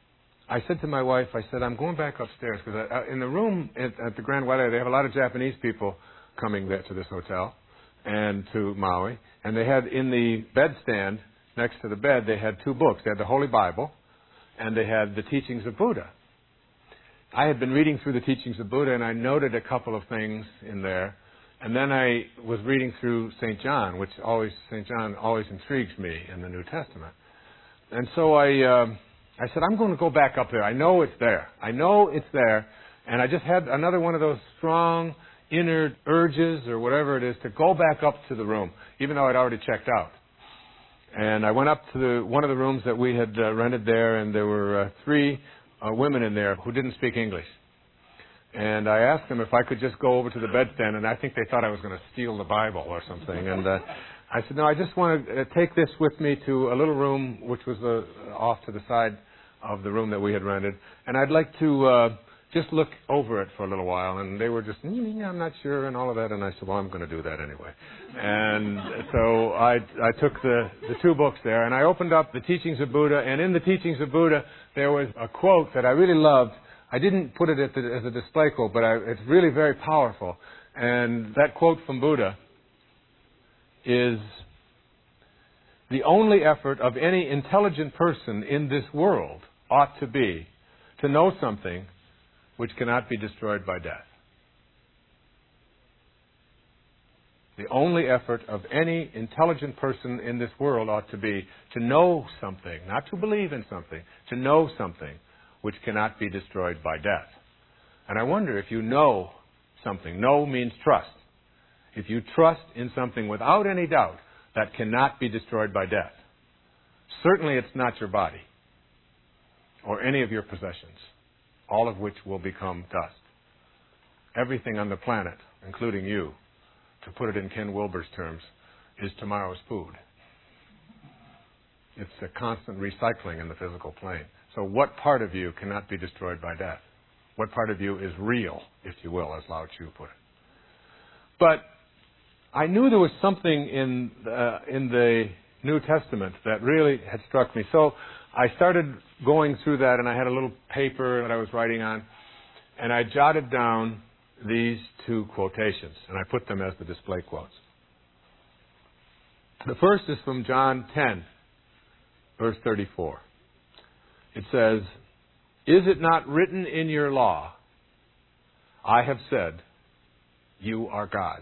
I said to my wife, I said, I'm going back upstairs because in the room at the Grand Wailea, they have a lot of Japanese people coming there to this hotel and to Maui. And they had in the bedstand next to the bed, they had two books. They had the Holy Bible and they had the Teachings of Buddha. I had been reading through the Teachings of Buddha and I noted a couple of things in there. And then I was reading through St. John, which St. John always intrigues me in the New Testament. And so I said, I'm going to go back up there. I know it's there. I know it's there. And I just had another one of those strong inner urges or whatever it is to go back up to the room, even though I'd already checked out. And I went up to one of the rooms that we had rented there, and there were three women in there who didn't speak English. And I asked them if I could just go over to the bedstand, and I think they thought I was going to steal the Bible or something. And I said, no, I just want to take this with me to a little room which was off to the side of the room that we had rented, and I'd like to just look over it for a little while. And they were just, I'm not sure, and all of that. And I said, well, I'm going to do that anyway. And so I took the two books there, and I opened up the Teachings of Buddha, and in the Teachings of Buddha, there was a quote that I really loved. I didn't put it as a display quote, but it's really very powerful. And that quote from Buddha is, the only effort of any intelligent person in this world ought to be to know something which cannot be destroyed by death. The only effort of any intelligent person in this world ought to be to know something, not to believe in something, to know something which cannot be destroyed by death. And I wonder if you know something. Know means trust. If you trust in something without any doubt that cannot be destroyed by death, certainly it's not your body or any of your possessions, all of which will become dust. Everything on the planet, including you, to put it in Ken Wilber's terms, is tomorrow's food. It's a constant recycling in the physical plane. So what part of you cannot be destroyed by death? What part of you is real, if you will, as Lao Tzu put it? But I knew there was something in the New Testament that really had struck me. So I started going through that, and I had a little paper that I was writing on, and I jotted down these two quotations, and I put them as the display quotes. The first is from John 10, verse 34. It says, "Is it not written in your law, I have said, you are gods?"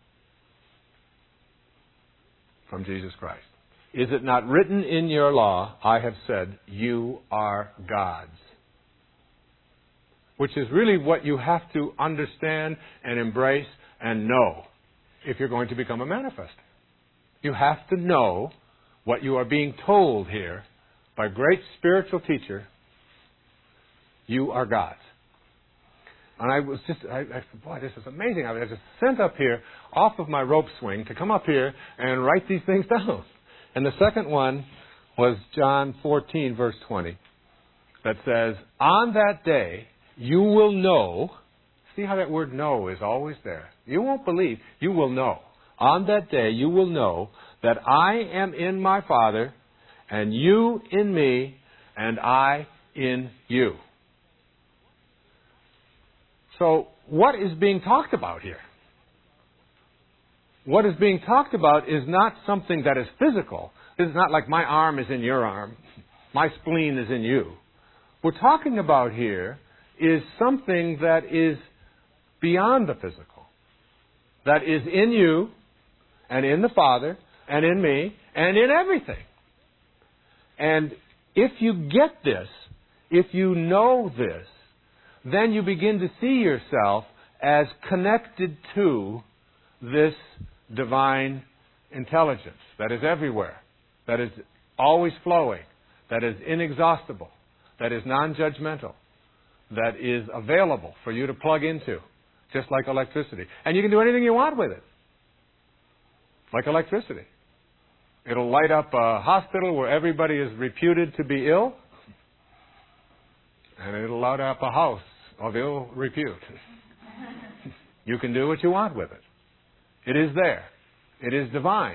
From Jesus Christ. Is it not written in your law, I have said, you are gods? Which is really what you have to understand and embrace and know if you're going to become a manifester. You have to know what you are being told here by a great spiritual teacher. You are gods. And I said, boy, this is amazing. I was just sent up here off of my rope swing to come up here and write these things down. And the second one was John 14, verse 20, that says, on that day you will know. See how that word know is always there. You won't believe. You will know. On that day you will know that I am in my Father, and you in me, and I in you. So what is being talked about here? What is being talked about is not something that is physical. It's not like my arm is in your arm. My spleen is in you. What we're talking about here is something that is beyond the physical. That is in you, and in the Father, and in me, and in everything. And if you get this, if you know this, then you begin to see yourself as connected to this divine intelligence that is everywhere, that is always flowing, that is inexhaustible, that is non-judgmental, that is available for you to plug into, just like electricity. And you can do anything you want with it, like electricity. It'll light up a hospital where everybody is reputed to be ill, and it'll light up a house of ill repute. You can do what you want with it. It is there. It is divine.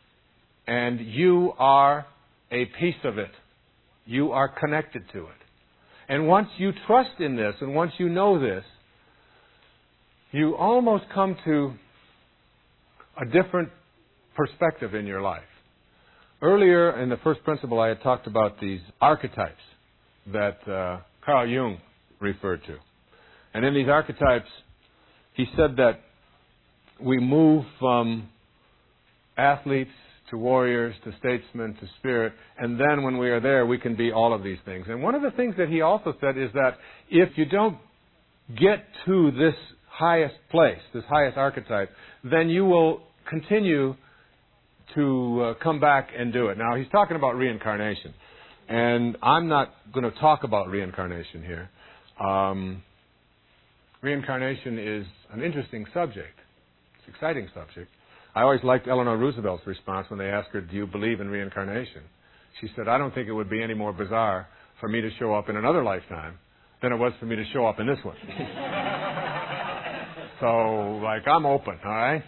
And you are a piece of it. You are connected to it. And once you trust in this, and once you know this, you almost come to a different perspective in your life. Earlier in the first principle, I had talked about these archetypes that Carl Jung referred to. And in these archetypes, he said that we move from athletes to warriors to statesmen to spirit, and then when we are there, we can be all of these things. And one of the things that he also said is that if you don't get to this highest place, this highest archetype, then you will continue to come back and do it. Now, he's talking about reincarnation, and I'm not going to talk about reincarnation here. Reincarnation is an interesting subject. It's an exciting subject. I always liked Eleanor Roosevelt's response when they asked her, do you believe in reincarnation? She said, I don't think it would be any more bizarre for me to show up in another lifetime than it was for me to show up in this one. So, I'm open, all right?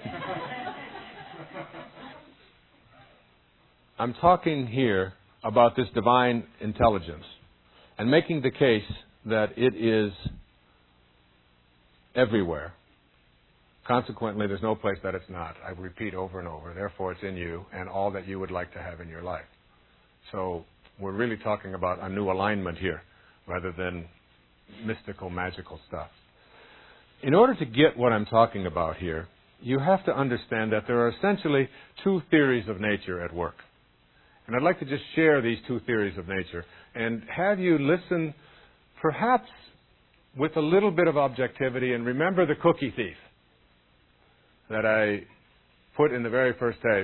I'm talking here about this divine intelligence and making the case that it is everywhere. Consequently, there's no place that it's not. I repeat over and over. Therefore, it's in you and all that you would like to have in your life. So we're really talking about a new alignment here rather than mystical, magical stuff. In order to get what I'm talking about here, you have to understand that there are essentially two theories of nature at work. And I'd like to just share these two theories of nature and have you listen perhaps with a little bit of objectivity and remember the cookie thief that I put in the very first tape.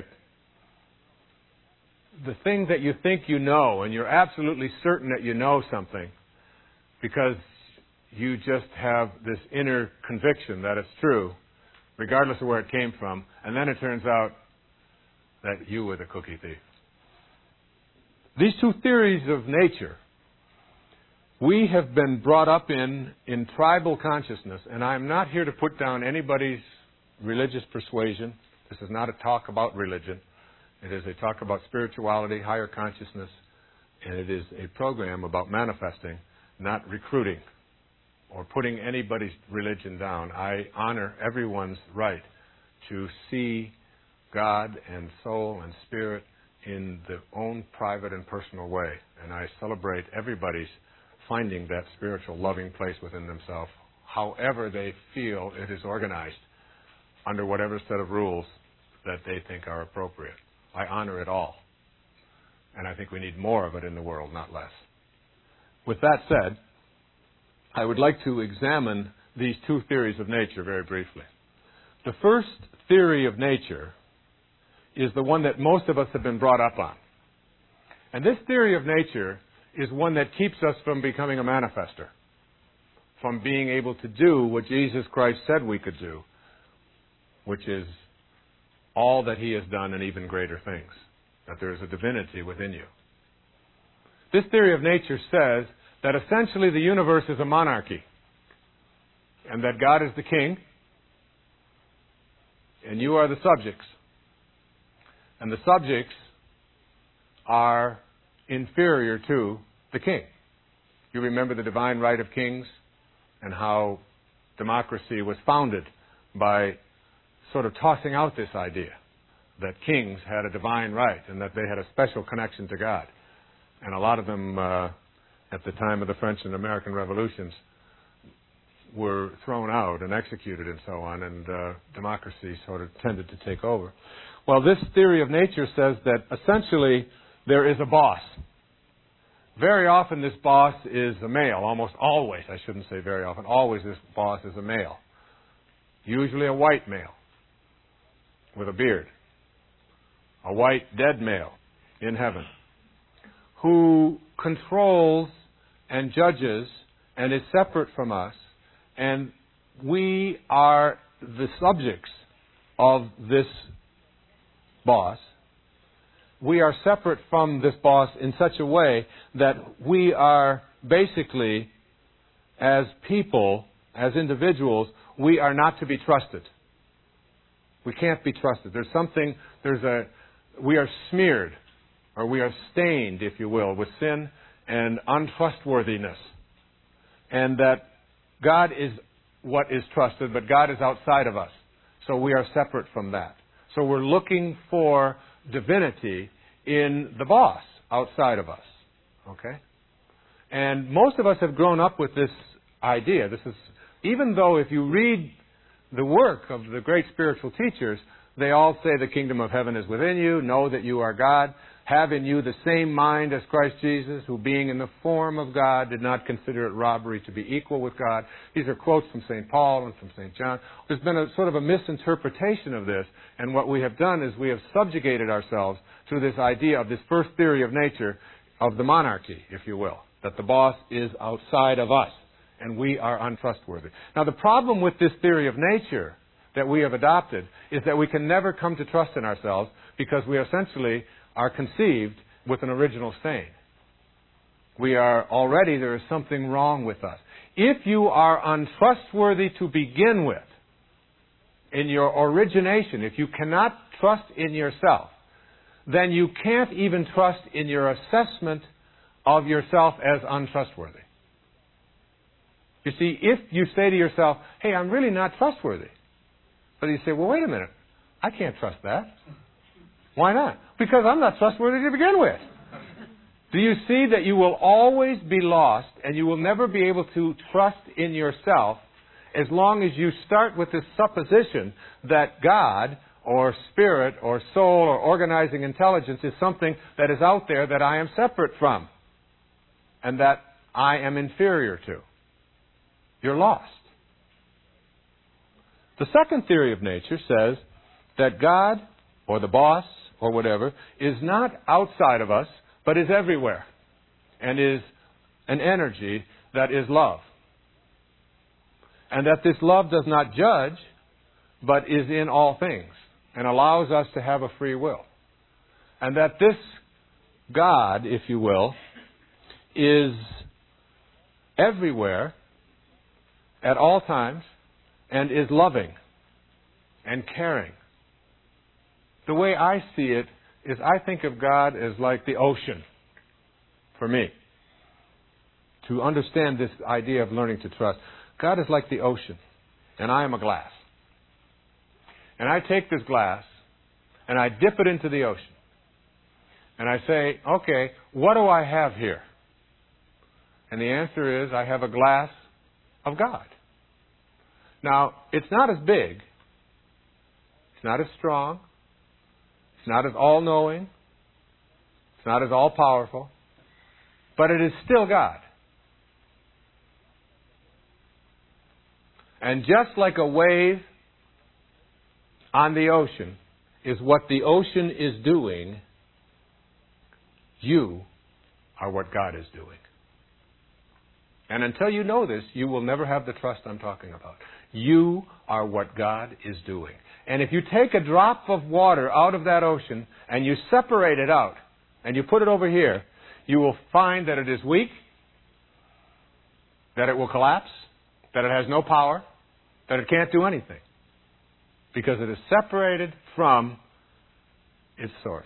The thing that you think you know, and you're absolutely certain that you know something because you just have this inner conviction that it's true, regardless of where it came from, and then it turns out that you were the cookie thief. These two theories of nature, we have been brought up in tribal consciousness, and I'm not here to put down anybody's religious persuasion. This is not a talk about religion. It is a talk about spirituality, higher consciousness, and it is a program about manifesting, not recruiting or putting anybody's religion down. I honor everyone's right to see God and soul and spirit in their own private and personal way, and I celebrate everybody's finding that spiritual loving place within themselves, however they feel it is organized, under whatever set of rules that they think are appropriate. I honor it all. And I think we need more of it in the world, not less. With that said, I would like to examine these two theories of nature very briefly. The first theory of nature is the one that most of us have been brought up on. And this theory of nature is one that keeps us from becoming a manifester, from being able to do what Jesus Christ said we could do, which is all that He has done and even greater things, that there is a divinity within you. This theory of nature says that essentially the universe is a monarchy, and that God is the king, and you are the subjects. And the subjects are inferior to the king. You remember the divine right of kings and how democracy was founded by sort of tossing out this idea that kings had a divine right and that they had a special connection to God. And a lot of them, at the time of the French and American revolutions, were thrown out and executed and so on, and democracy sort of tended to take over. Well, this theory of nature says that essentially there is a boss. Very often this boss is a male, almost always, I shouldn't say very often, always this boss is a male. Usually a white male with a beard. A white dead male in heaven who controls and judges and is separate from us, and we are the subjects of this boss. We are separate from this boss in such a way that we are basically, as people, as individuals, we are not to be trusted. We can't be trusted. We are smeared, or we are stained, if you will, with sin and untrustworthiness. and that God is what is trusted, but God is outside of us. So we are separate from that. So we're looking for divinity in the boss outside of us. Okay? And most of us have grown up with this idea. This is, even though if you read the work of the great spiritual teachers, they all say the kingdom of heaven is within you, know that you are God, have in you the same mind as Christ Jesus, who being in the form of God did not consider it robbery to be equal with God. These are quotes from St. Paul and from St. John. There's been a sort of a misinterpretation of this, and what we have done is we have subjugated ourselves to this idea of this first theory of nature of the monarchy, if you will, that the boss is outside of us and we are untrustworthy. Now, the problem with this theory of nature that we have adopted is that we can never come to trust in ourselves because we essentially are conceived with an original stain. There is something wrong with us. If you are untrustworthy to begin with, in your origination, if you cannot trust in yourself, then you can't even trust in your assessment of yourself as untrustworthy. You see, if you say to yourself, hey, I'm really not trustworthy, but you say, well, wait a minute, I can't trust that. Why not? Because I'm not trustworthy to begin with. Do you see that you will always be lost and you will never be able to trust in yourself as long as you start with this supposition that God or spirit or soul or organizing intelligence is something that is out there that I am separate from and that I am inferior to? You're lost. The second theory of nature says that God, or the boss, or whatever, is not outside of us, but is everywhere, and is an energy that is love. And that this love does not judge, but is in all things, and allows us to have a free will. And that this God, if you will, is everywhere, at all times, and is loving and caring. The way I see it is I think of God as like the ocean for me. To understand this idea of learning to trust, God is like the ocean, and I am a glass. And I take this glass, and I dip it into the ocean. And I say, okay, what do I have here? And the answer is, I have a glass of God. Now, it's not as big, it's not as strong, it's not as all-knowing, it's not as all-powerful, but it is still God. And just like a wave on the ocean is what the ocean is doing, you are what God is doing. And until you know this, you will never have the trust I'm talking about. You are what God is doing. And if you take a drop of water out of that ocean and you separate it out and you put it over here, you will find that it is weak, that it will collapse, that it has no power, that it can't do anything. Because it is separated from its source.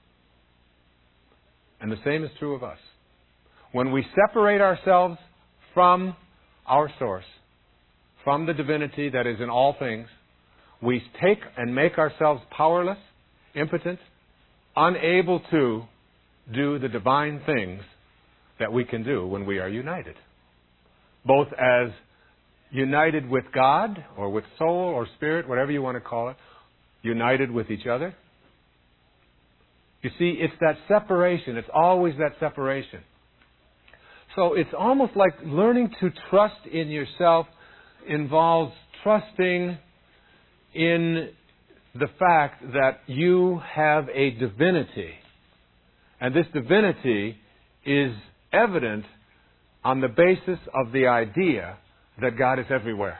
And the same is true of us. When we separate ourselves from our source, from the divinity that is in all things, we take and make ourselves powerless, impotent, unable to do the divine things that we can do when we are united. Both as united with God, or with soul, or spirit, whatever you want to call it, united with each other. You see, it's that separation. It's always that separation. So it's almost like learning to trust in yourself involves trusting in the fact that you have a divinity. And this divinity is evident on the basis of the idea that God is everywhere.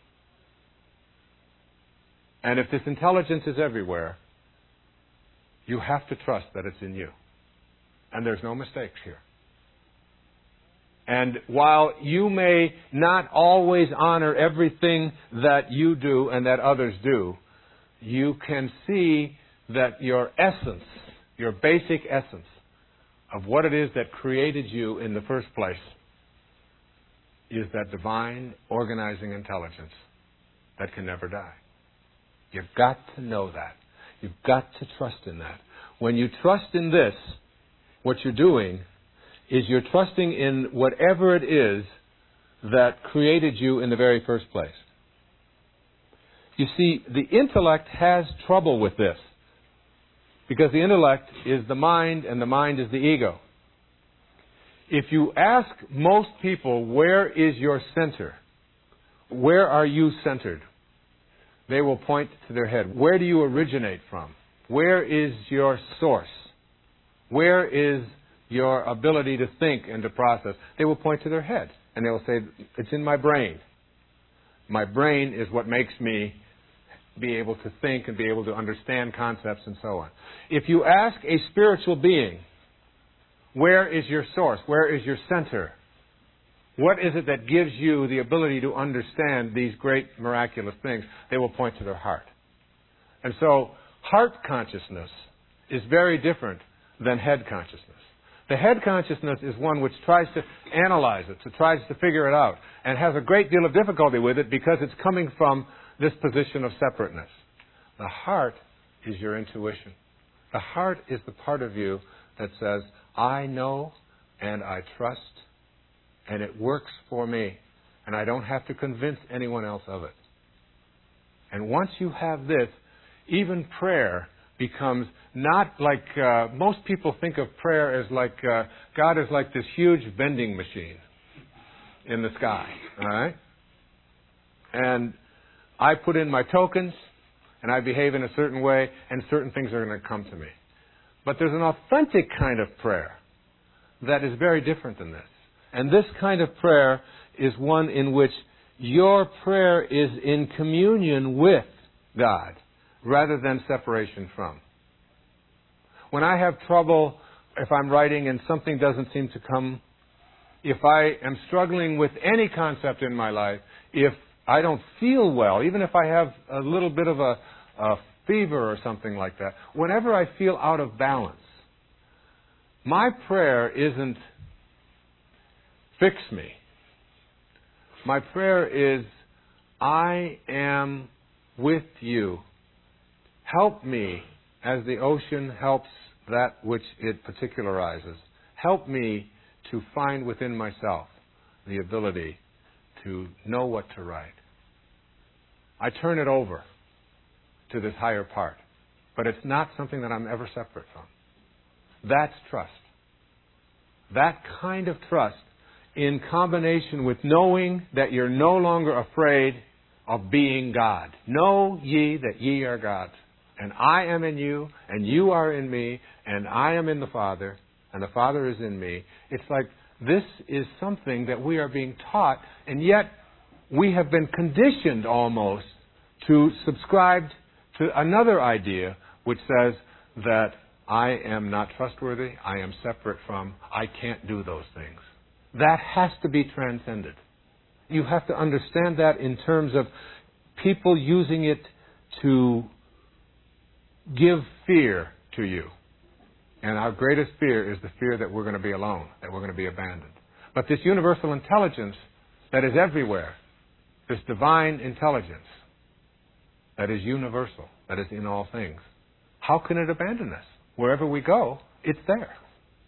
And if this intelligence is everywhere, you have to trust that it's in you. And there's no mistakes here. And while you may not always honor everything that you do and that others do, you can see that your essence, your basic essence of what it is that created you in the first place, is that divine organizing intelligence that can never die. You've got to know that. You've got to trust in that. When you trust in this, what you're doing is you're trusting in whatever it is that created you in the very first place. You see, the intellect has trouble with this, because the intellect is the mind and the mind is the ego. If you ask most people, where is your center? Where are you centered? They will point to their head. Where do you originate from? Where is your source? Where is your ability to think and to process? They will point to their head and they will say, it's in my brain. My brain is what makes me be able to think and be able to understand concepts and so on. If you ask a spiritual being, where is your source? Where is your center? What is it that gives you the ability to understand these great miraculous things? They will point to their heart. And so, heart consciousness is very different than head consciousness. The head consciousness is one which tries to analyze it, so tries to figure it out, and has a great deal of difficulty with it because it's coming from this position of separateness. The heart is your intuition. The heart is the part of you that says, I know and I trust and it works for me and I don't have to convince anyone else of it. And once you have this, even prayer becomes not like, most people think of prayer as like, God is like this huge vending machine in the sky, all right? And I put in my tokens and I behave in a certain way and certain things are going to come to me. But there's an authentic kind of prayer that is very different than this. And this kind of prayer is one in which your prayer is in communion with God rather than separation from. When I have trouble, if I'm writing and something doesn't seem to come, if I am struggling with any concept in my life, if I don't feel well, even if I have a little bit of a fever or something like that, whenever I feel out of balance, my prayer isn't fix me. My prayer is, I am with you. Help me as the ocean helps that which it particularizes. Help me to find within myself the ability to know what to write. I turn it over to this higher part, but it's not something that I'm ever separate from. That's trust. That kind of trust in combination with knowing that you're no longer afraid of being God. Know ye that ye are gods. And I am in you, and you are in me, and I am in the Father, and the Father is in me. It's like this is something that we are being taught, and yet we have been conditioned almost to subscribe to another idea which says that I am not trustworthy, I am separate from, I can't do those things. That has to be transcended. You have to understand that in terms of people using it to give fear to you. And our greatest fear is the fear that we're going to be alone, that we're going to be abandoned. But this universal intelligence that is everywhere, this divine intelligence that is universal, that is in all things, how can it abandon us? Wherever we go, it's there.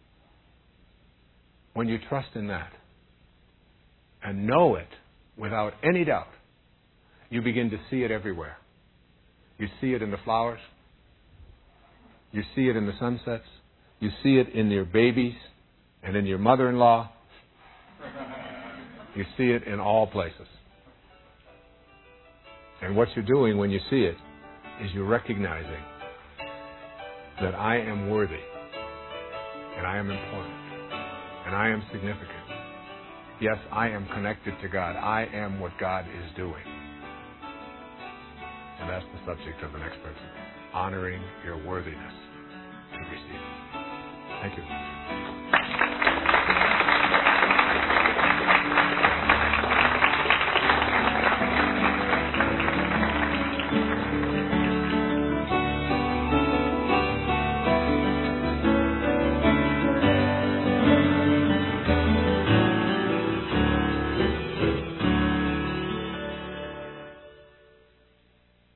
When you trust in that and know it without any doubt, you begin to see it everywhere. You see it in the flowers. You see it in the sunsets. You see it in your babies and in your mother-in-law. You see it in all places. And what you're doing when you see it is you're recognizing that I am worthy and I am important and I am significant. Yes, I am connected to God. I am what God is doing. And that's the subject of the next principle. Honoring your worthiness to receive. Thank you.